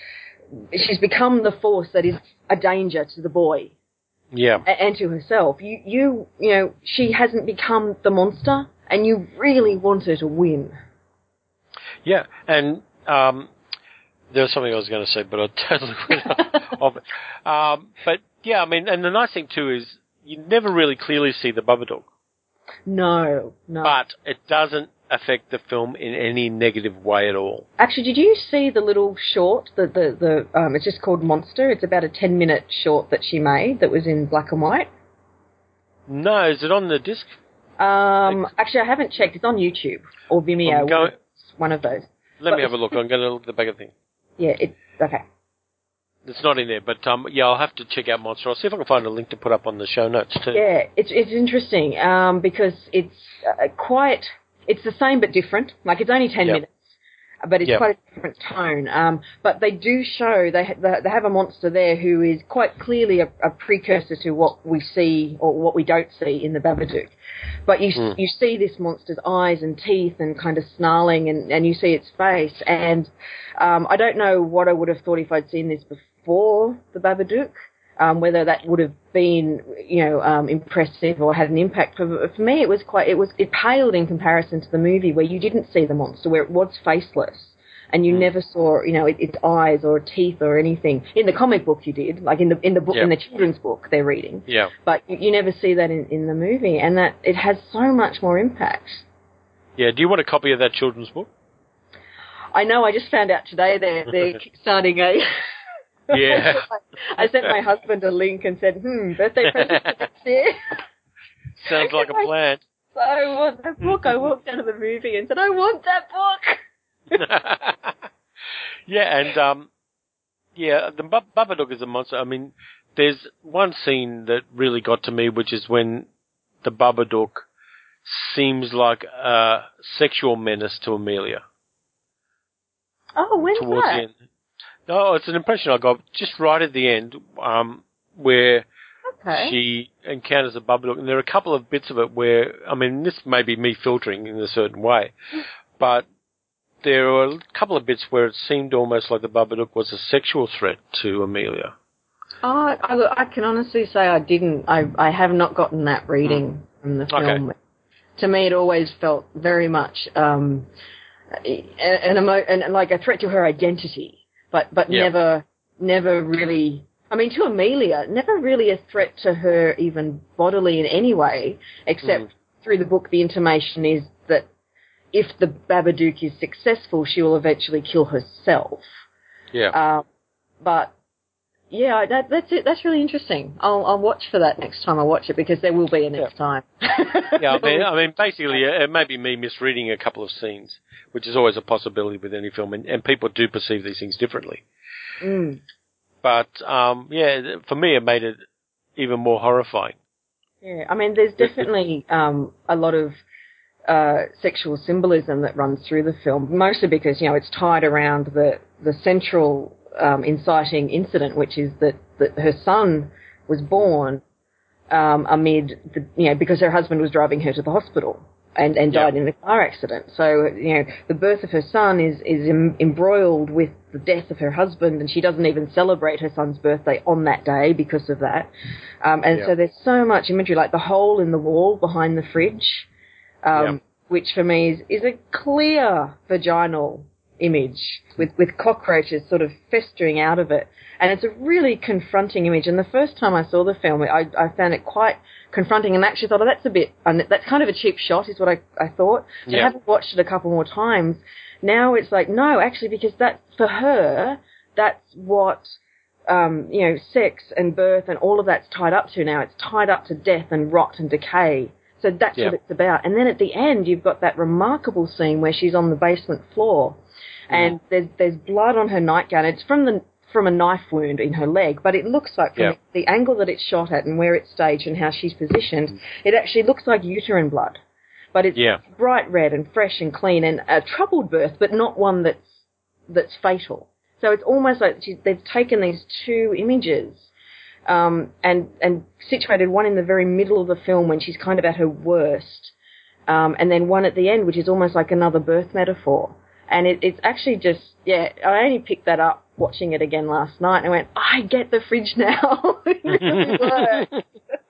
S2: she's become the force that is a danger to the boy.
S1: Yeah.
S2: And to herself. You know, she hasn't become the monster, and you really want her to win.
S1: Yeah, and there was something I was going to say, but I totally went off it. But, yeah, I mean, and the nice thing, too, is you never really clearly see the Babadook.
S2: No.
S1: But it doesn't affect the film in any negative way at all.
S2: Actually, did you see the little short, it's just called Monster? It's about a 10-minute short that she made that was in black and white.
S1: No, is it on the disc?
S2: Actually, I haven't checked. It's on YouTube or Vimeo. One of those.
S1: Let me have a look. I'm going to look at the back of the thing.
S2: Yeah, okay.
S1: It's not in there, but yeah, I'll have to check out Monster. I'll see if I can find a link to put up on the show notes too.
S2: Yeah, it's interesting because it's it's the same but different. Like, it's only 10 minutes, but it's quite a different tone. But they do show, they have a monster there who is quite clearly a precursor to what we see or what we don't see in the Babadook. But you see this monster's eyes and teeth and kind of snarling, and you see its face. And I don't know what I would have thought if I'd seen this before the Babadook, whether that would have been, impressive or had an impact. For me, it paled in comparison to the movie, where you didn't see the monster, where it was faceless. And you never saw, its eyes or teeth or anything. In the comic book, you did, like in the book, in the children's book they're reading.
S1: Yeah.
S2: But you never see that in the movie, and that it has so much more impact.
S1: Yeah. Do you want a copy of that children's book?
S2: I know. I just found out today they're kickstarting a.
S1: Yeah.
S2: I sent my husband a link and said, birthday present for next year.
S1: Sounds like a plan.
S2: So I want that book. I walked out of the movie and said, I want that book.
S1: Yeah, and the Babadook is a monster. I mean, there's one scene that really got to me, which is when the Babadook seems like a sexual menace to Amelia.
S2: Oh, when's
S1: towards
S2: that?
S1: The end. No, it's an impression I got just right at the end, where she encounters the Babadook, and there are a couple of bits of it where, I mean, this may be me filtering in a certain way, but there were a couple of bits where it seemed almost like the Babadook was a sexual threat to Amelia.
S2: Oh, I can honestly say I didn't. I have not gotten that reading from the film. Okay. To me, it always felt very much and like a threat to her identity, but never really. I mean, to Amelia, never really a threat to her, even bodily in any way, except through the book. The intimation is that if the Babadook is successful, she will eventually kill herself.
S1: Yeah.
S2: But yeah, that's it. That's really interesting. I'll watch for that next time I watch it, because there will be a next time.
S1: Yeah, I mean, basically, it may be me misreading a couple of scenes, which is always a possibility with any film, and people do perceive these things differently. But for me, it made it even more horrifying. Yeah,
S2: I mean, there's definitely a lot of sexual symbolism that runs through the film, mostly because, it's tied around the central inciting incident, which is that her son was born amid because her husband was driving her to the hospital and died in a car accident. So, the birth of her son is embroiled with the death of her husband, and she doesn't even celebrate her son's birthday on that day because of that. So there's so much imagery, like the hole in the wall behind the fridge, which for me is a clear vaginal image with cockroaches sort of festering out of it. And it's a really confronting image. And the first time I saw the film, I found it quite confronting, and actually thought, that's kind of a cheap shot, is what I thought. So I haven't watched it a couple more times. Now it's like, no, actually, because that, for her, that's what, sex and birth and all of that's tied up to now. It's tied up to death and rot and decay. So that's what it's about. And then at the end, you've got that remarkable scene where she's on the basement floor, and there's blood on her nightgown. It's from a knife wound in her leg, but it looks like from the angle that it's shot at and where it's staged and how she's positioned, it actually looks like uterine blood. But it's bright red and fresh and clean, and a troubled birth, but not one that's fatal. So it's almost like they've taken these two images and situated one in the very middle of the film when she's kind of at her worst, and then one at the end, which is almost like another birth metaphor. And it's actually just, I only picked that up watching it again last night, and I went, I get the fridge now. It really works.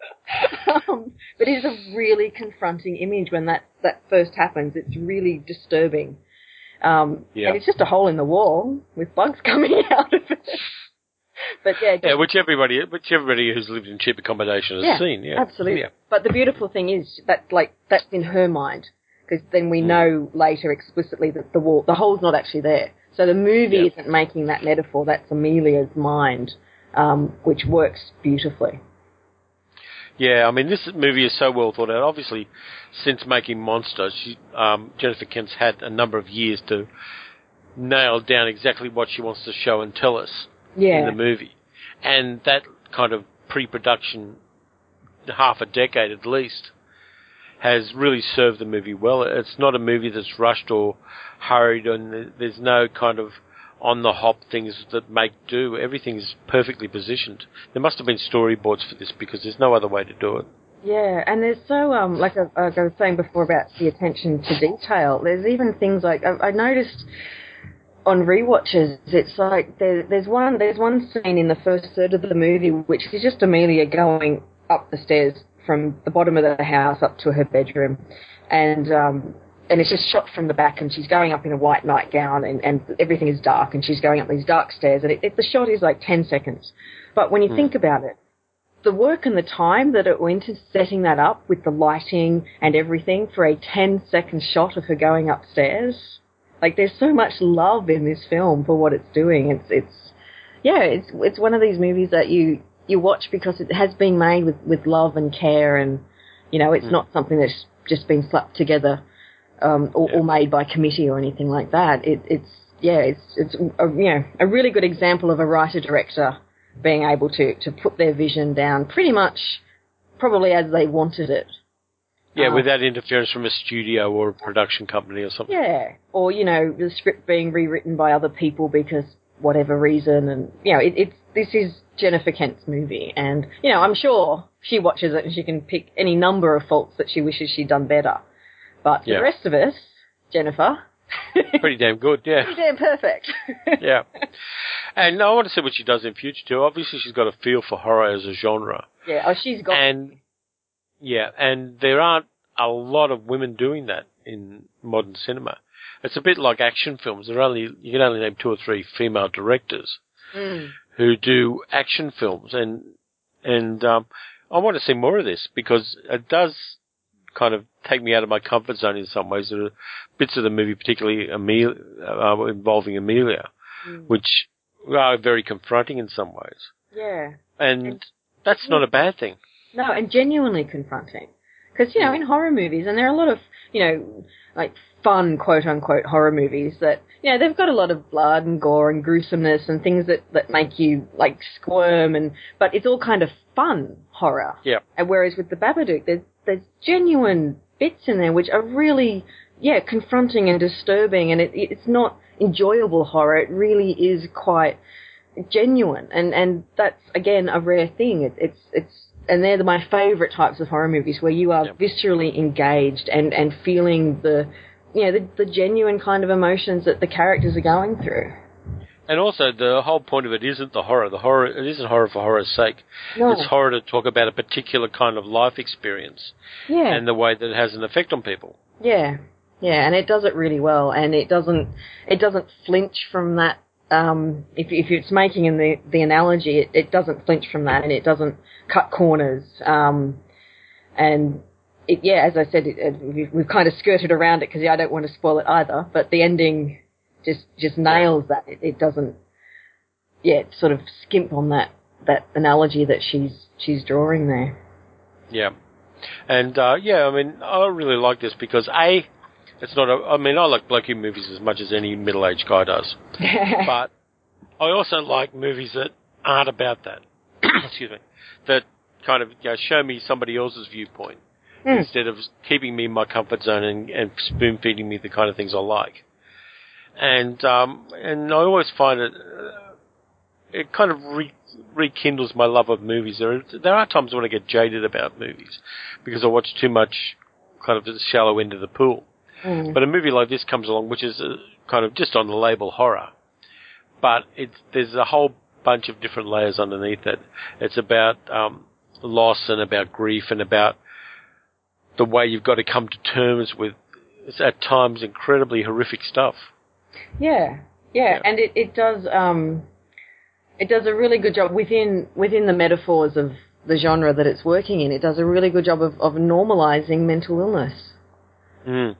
S2: But it's a really confronting image when that first happens. It's really disturbing. And it's just a hole in the wall with bugs coming out of it. But
S1: which everybody who's lived in cheap accommodation has seen. Yeah,
S2: absolutely. Yeah. But the beautiful thing is that that's in her mind, because then we know later explicitly that the hole's not actually there. So the movie isn't making that metaphor. That's Amelia's mind, which works beautifully.
S1: Yeah, I mean, this movie is so well thought out. Obviously, since making Monster, Jennifer Kent's had a number of years to nail down exactly what she wants to show and tell us in the movie. And that kind of pre-production, half a decade at least, has really served the movie well. It's not a movie that's rushed or hurried, and there's no kind of on-the-hop things that make do. Everything's perfectly positioned. There must have been storyboards for this, because there's no other way to do it.
S2: Yeah, and there's so, like I was saying before about the attention to detail, there's even things like, I noticed on rewatches, it's like there's one scene in the first third of the movie which is just Amelia going up the stairs from the bottom of the house up to her bedroom, and it's just shot from the back, and she's going up in a white nightgown, and everything is dark, and she's going up these dark stairs, and the shot is like 10 seconds. But when you think about it, the work and the time that it went into setting that up with the lighting and everything for a 10-second shot of her going upstairs, like there's so much love in this film for what it's doing. It's one of these movies that you watch because it has been made with love and care, and it's not something that's just been slapped together. Or made by committee or anything like that. It's a really good example of a writer-director being able to put their vision down pretty much probably as they wanted it.
S1: Yeah, without interference from a studio or a production company or something.
S2: Yeah, or, the script being rewritten by other people because whatever reason, and, this is Jennifer Kent's movie, and, I'm sure she watches it and she can pick any number of faults that she wishes she'd done better. But for the rest of us, Jennifer...
S1: pretty damn good, yeah.
S2: Pretty damn perfect.
S1: Yeah. And I want to see what she does in future, too. Obviously, she's got a feel for horror as a genre.
S2: Yeah, she's got...
S1: And there aren't a lot of women doing that in modern cinema. It's a bit like action films. You can only name 2 or 3 female directors who do action films. And I want to see more of this, because it does kind of take me out of my comfort zone in some ways. There are bits of the movie, particularly involving Amelia, which are very confronting in some ways.
S2: Yeah.
S1: And that's not a bad thing.
S2: No, and genuinely confronting. Because, in horror movies, and there are a lot of, like fun, quote-unquote, horror movies that, they've got a lot of blood and gore and gruesomeness and things that make you, like, squirm, but it's all kind of fun horror.
S1: Yeah.
S2: And whereas with the Babadook, there's genuine bits in there which are really, confronting and disturbing, and it's not enjoyable horror. It really is quite genuine, and that's, again, a rare thing. And they're my favourite types of horror movies where you are viscerally engaged and feeling the genuine kind of emotions that the characters are going through.
S1: And also, the whole point of it isn't the horror. It isn't horror for horror's sake. No. It's horror to talk about a particular kind of life experience and the way that it has an effect on people.
S2: Yeah, and it does it really well, and it doesn't flinch from that. If it's making in the analogy, it doesn't flinch from that, and it doesn't cut corners. And as I said, we've kind of skirted around it because I don't want to spoil it either. But the ending just nails that. It doesn't, sort of skimp on that analogy that she's drawing there.
S1: Yeah, and I mean, I really like this because it's not I like blokey movies as much as any middle-aged guy does. But I also like movies that aren't about that. Excuse me. That kind of show me somebody else's viewpoint instead of keeping me in my comfort zone and spoon-feeding me the kind of things I like. And I always find it kind of rekindles my love of movies. There are times when I get jaded about movies because I watch too much kind of the shallow end of the pool. But a movie like this comes along, which is kind of just on the label horror, but there's a whole bunch of different layers underneath it. It's about loss and about grief and about the way you've got to come to terms with, at times, incredibly horrific stuff.
S2: Yeah, and it does a really good job within the metaphors of the genre that it's working in. It does a really good job of normalizing mental illness.
S1: Mm.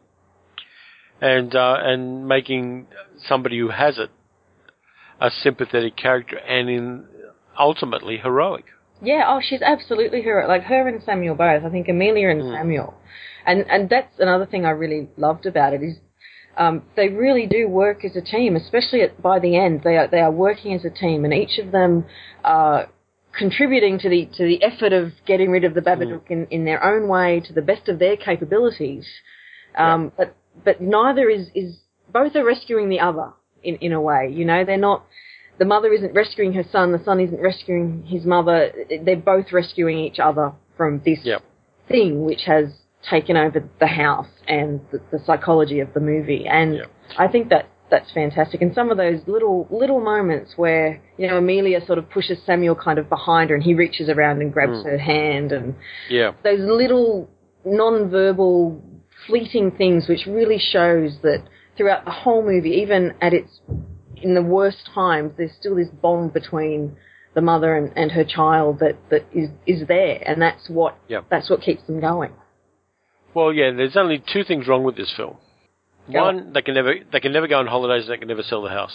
S1: And making somebody who has it a sympathetic character and ultimately heroic.
S2: Yeah, she's absolutely heroic. Like her and Samuel both. I think Amelia and Samuel. And that's another thing I really loved about it is they really do work as a team, especially by the end. They are working as a team, and each of them are contributing to the effort of getting rid of the Babadook in their own way to the best of their capabilities. But neither is both are rescuing the other in a way. You know, they're not. The mother isn't rescuing her son. The son isn't rescuing his mother. They're both rescuing each other from this thing which has taken over the house and the psychology of the movie. And I think that's fantastic. And some of those little moments where, you know, Amelia sort of pushes Samuel kind of behind her and he reaches around and grabs her hand, and those little non-verbal fleeting things which really shows that throughout the whole movie, even in the worst times, there's still this bond between the mother and her child that is there, and that's what keeps them going.
S1: Well, yeah, there's only two things wrong with this film. One, they can never go on holidays, and they can never sell the house.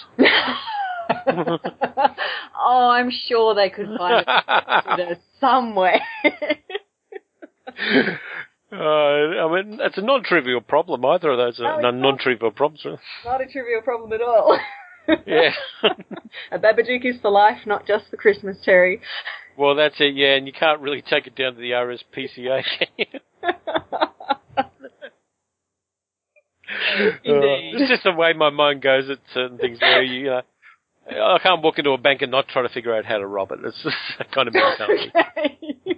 S2: Oh, I'm sure they could find it somewhere.
S1: I mean, it's a non-trivial problem. Either of those are non-trivial problems. Really.
S2: Not a trivial problem at all.
S1: Yeah.
S2: A Babadook is for life, not just for Christmas, Terry.
S1: Well, that's it, yeah, and you can't really take it down to the RSPCA, can you?
S2: Indeed.
S1: It's just the way my mind goes at certain things where, you know, I can't walk into a bank and not try to figure out how to rob it. It's just that kind of mentality.
S2: Okay.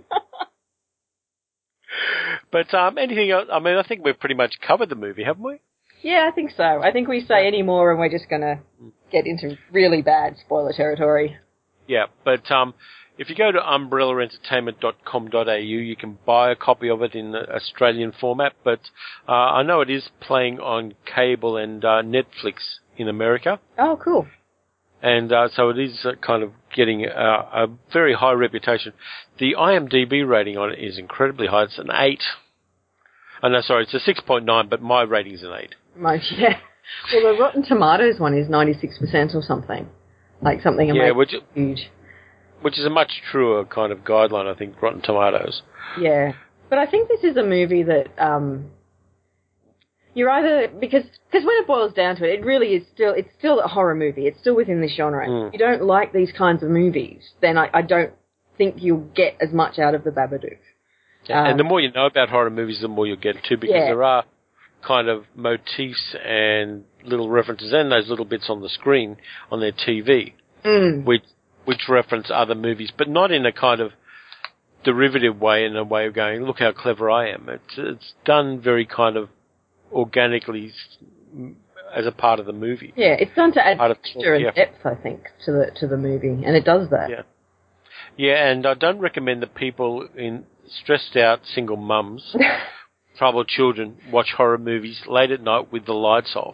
S1: But anything else? I mean, I think we've pretty much covered the movie, haven't we?
S2: Yeah, I think so. I think we say any more and we're just going to get into really bad spoiler territory.
S1: Yeah, but if you go to umbrellaentertainment.com.au, you can buy a copy of it in the Australian format, but I know it is playing on cable and Netflix in America.
S2: Oh, cool.
S1: And so it is kind of getting a very high reputation. The IMDb rating on it is incredibly high. It's an 8. Oh, no, sorry, it's a 6.9, but my rating's an 8.
S2: Yeah. Well, the Rotten Tomatoes one is 96% or something. Like something amazing, huge.
S1: Which is a much truer kind of guideline, I think, Rotten Tomatoes.
S2: Yeah. But I think this is a movie that you're either... Because when it boils down to it, it really is it's still a horror movie. It's still within this genre. If you don't like these kinds of movies, then I don't think you'll get as much out of the Babadook.
S1: And the more you know about horror movies, the more you'll get too, because there are kind of motifs and little references and those little bits on the screen on their TV, which reference other movies, but not in a kind of derivative way, in a way of going, look how clever I am. It's done very kind of organically as a part of the movie.
S2: Yeah, it's done to add texture and depth, I think, to the movie, and it does that.
S1: Yeah, and I don't recommend that people in stressed out single mums, troubled children, watch horror movies late at night with the lights off.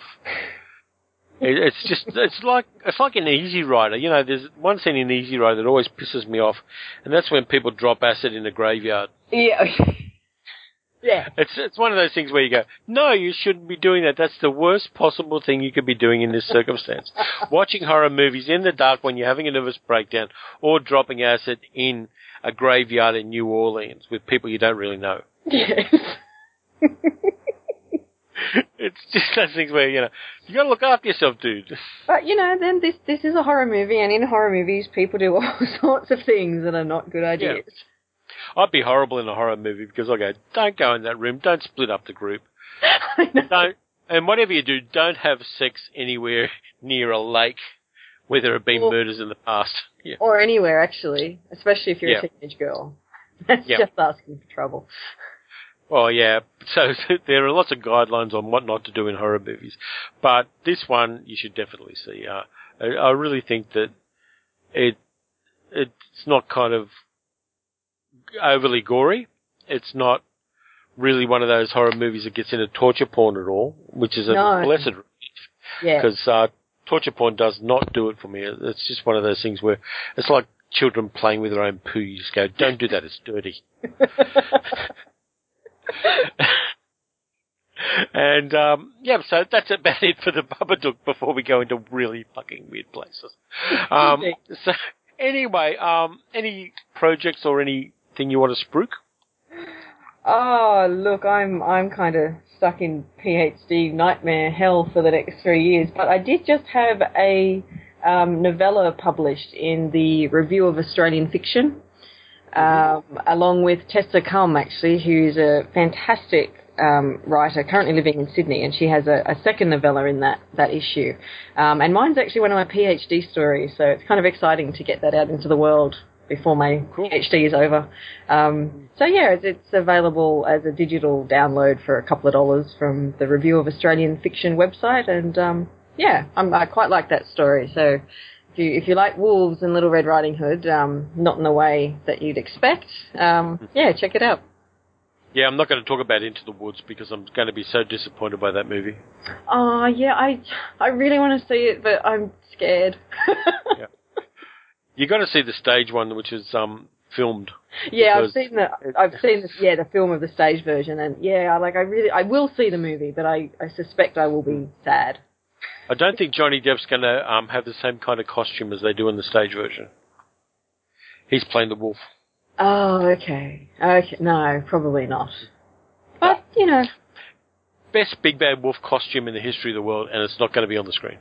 S1: It's like an Easy Rider. You know, there's one scene in Easy Rider that always pisses me off, and that's when people drop acid in a graveyard.
S2: Yeah. Yeah.
S1: It's one of those things where you go, no, you shouldn't be doing that. That's the worst possible thing you could be doing in this circumstance. Watching horror movies in the dark when you're having a nervous breakdown, or dropping acid in a graveyard in New Orleans with people you don't really know.
S2: Yes.
S1: It's just those things where, you know, you got to look after yourself, dude.
S2: But, you know, then this is a horror movie, and in horror movies, people do all sorts of things that are not good ideas.
S1: Yeah. I'd be horrible in a horror movie because I go, don't go in that room, don't split up the group.
S2: I know.
S1: And whatever you do, don't have sex anywhere near a lake where there have been murders in the past. Yeah.
S2: Or anywhere, actually, especially if you're a teenage girl. That's just asking for trouble.
S1: Well, yeah, so there are lots of guidelines on what not to do in horror movies. But this one you should definitely see. I really think that it's not kind of overly gory. It's not really one of those horror movies that gets into torture porn at all, which is a blessed relief.
S2: Yeah.
S1: Because torture porn does not do it for me. It's just one of those things where it's like children playing with their own poo. You just go, don't do that, it's dirty. And, so that's about it for the Babadook before we go into really fucking weird places. So, anyway, any projects or anything you want to spruik?
S2: Oh, look, I'm kind of stuck in PhD nightmare hell for the next 3 years, but I did just have a novella published in the Review of Australian Fiction, along with Tessa Culm, actually, who's a fantastic writer currently living in Sydney, and she has a second novella in that issue. And mine's actually one of my PhD stories, so it's kind of exciting to get that out into the world before my PhD is over. So yeah, it's available as a digital download for a couple of dollars from the Review of Australian Fiction website, and I quite like that story. So if you like wolves and Little Red Riding Hood, not in the way that you'd expect, check it out.
S1: Yeah, I'm not going to talk about Into the Woods because I'm going to be so disappointed by that movie.
S2: Oh, yeah, I really want to see it, but I'm scared.
S1: Yeah. You got to see the stage one, which is filmed.
S2: Yeah, I've seen the film of the stage version, and I will see the movie, but I suspect I will be sad.
S1: I don't think Johnny Depp's going to have the same kind of costume as they do in the stage version. He's playing the wolf.
S2: Oh, okay. No, probably not. But, you know.
S1: Best big bad wolf costume in the history of the world, and it's not going to be on the screen.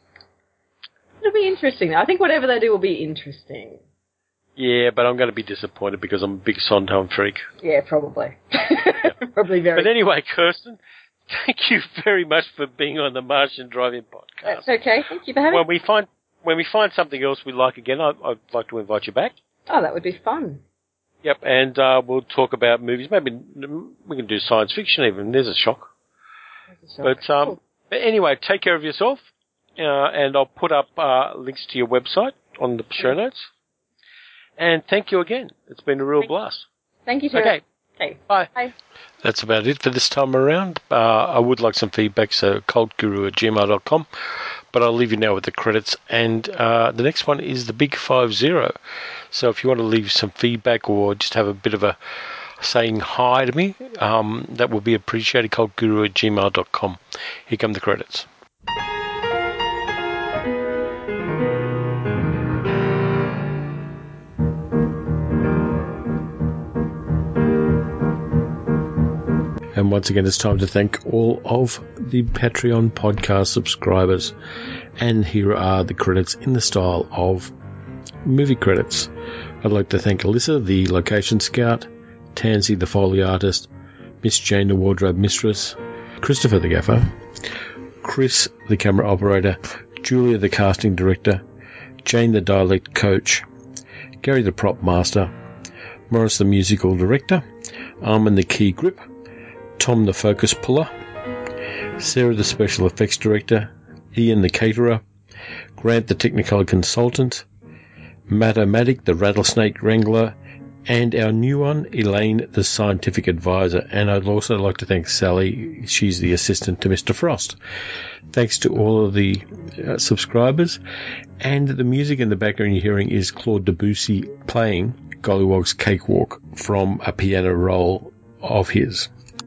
S2: It'll be interesting. I think whatever they do will be interesting.
S1: Yeah, but I'm going to be disappointed because I'm a big Sondheim freak.
S2: Yeah, probably. Probably very.
S1: But anyway, Kirsten, thank you very much for being on the Martian Drive-In podcast.
S2: That's okay. Thank you for having me.
S1: When we find something else we like again, I'd like to invite you back.
S2: Oh, that would be fun.
S1: Yep, and we'll talk about movies. Maybe we can do science fiction even. There's a shock. But anyway, take care of yourself, and I'll put up links to your website on the show notes. And thank you again. It's been a real blast.
S2: Thank you, Terry. Okay.
S1: Bye.
S2: Bye.
S1: That's about it for this time around. I would like some feedback, so cultguru@gmail.com. But I'll leave you now with the credits. And the next one is the Big 50. So if you want to leave some feedback or just have a bit of a saying hi to me, that will be appreciated. cultguru@gmail.com. Here come the credits. And once again, it's time to thank all of the Patreon podcast subscribers. And here are the credits in the style of movie credits. I'd like to thank Alyssa, the location scout, Tansy, the Foley artist, Miss Jane, the wardrobe mistress, Christopher, the gaffer, Chris, the camera operator, Julia, the casting director, Jane, the dialect coach, Gary, the prop master, Morris, the musical director, Armin, the key grip, Tom, the focus puller, Sarah, the special effects director, Ian, the caterer, Grant, the technicolor consultant, Mathematic, the rattlesnake wrangler, and our new one, Elaine, the scientific advisor. And I'd also like to thank Sally. She's the assistant to Mr. Frost. Thanks to all of the subscribers. And the music in the background you're hearing is Claude Debussy playing Gollywog's Cakewalk from a piano roll of his.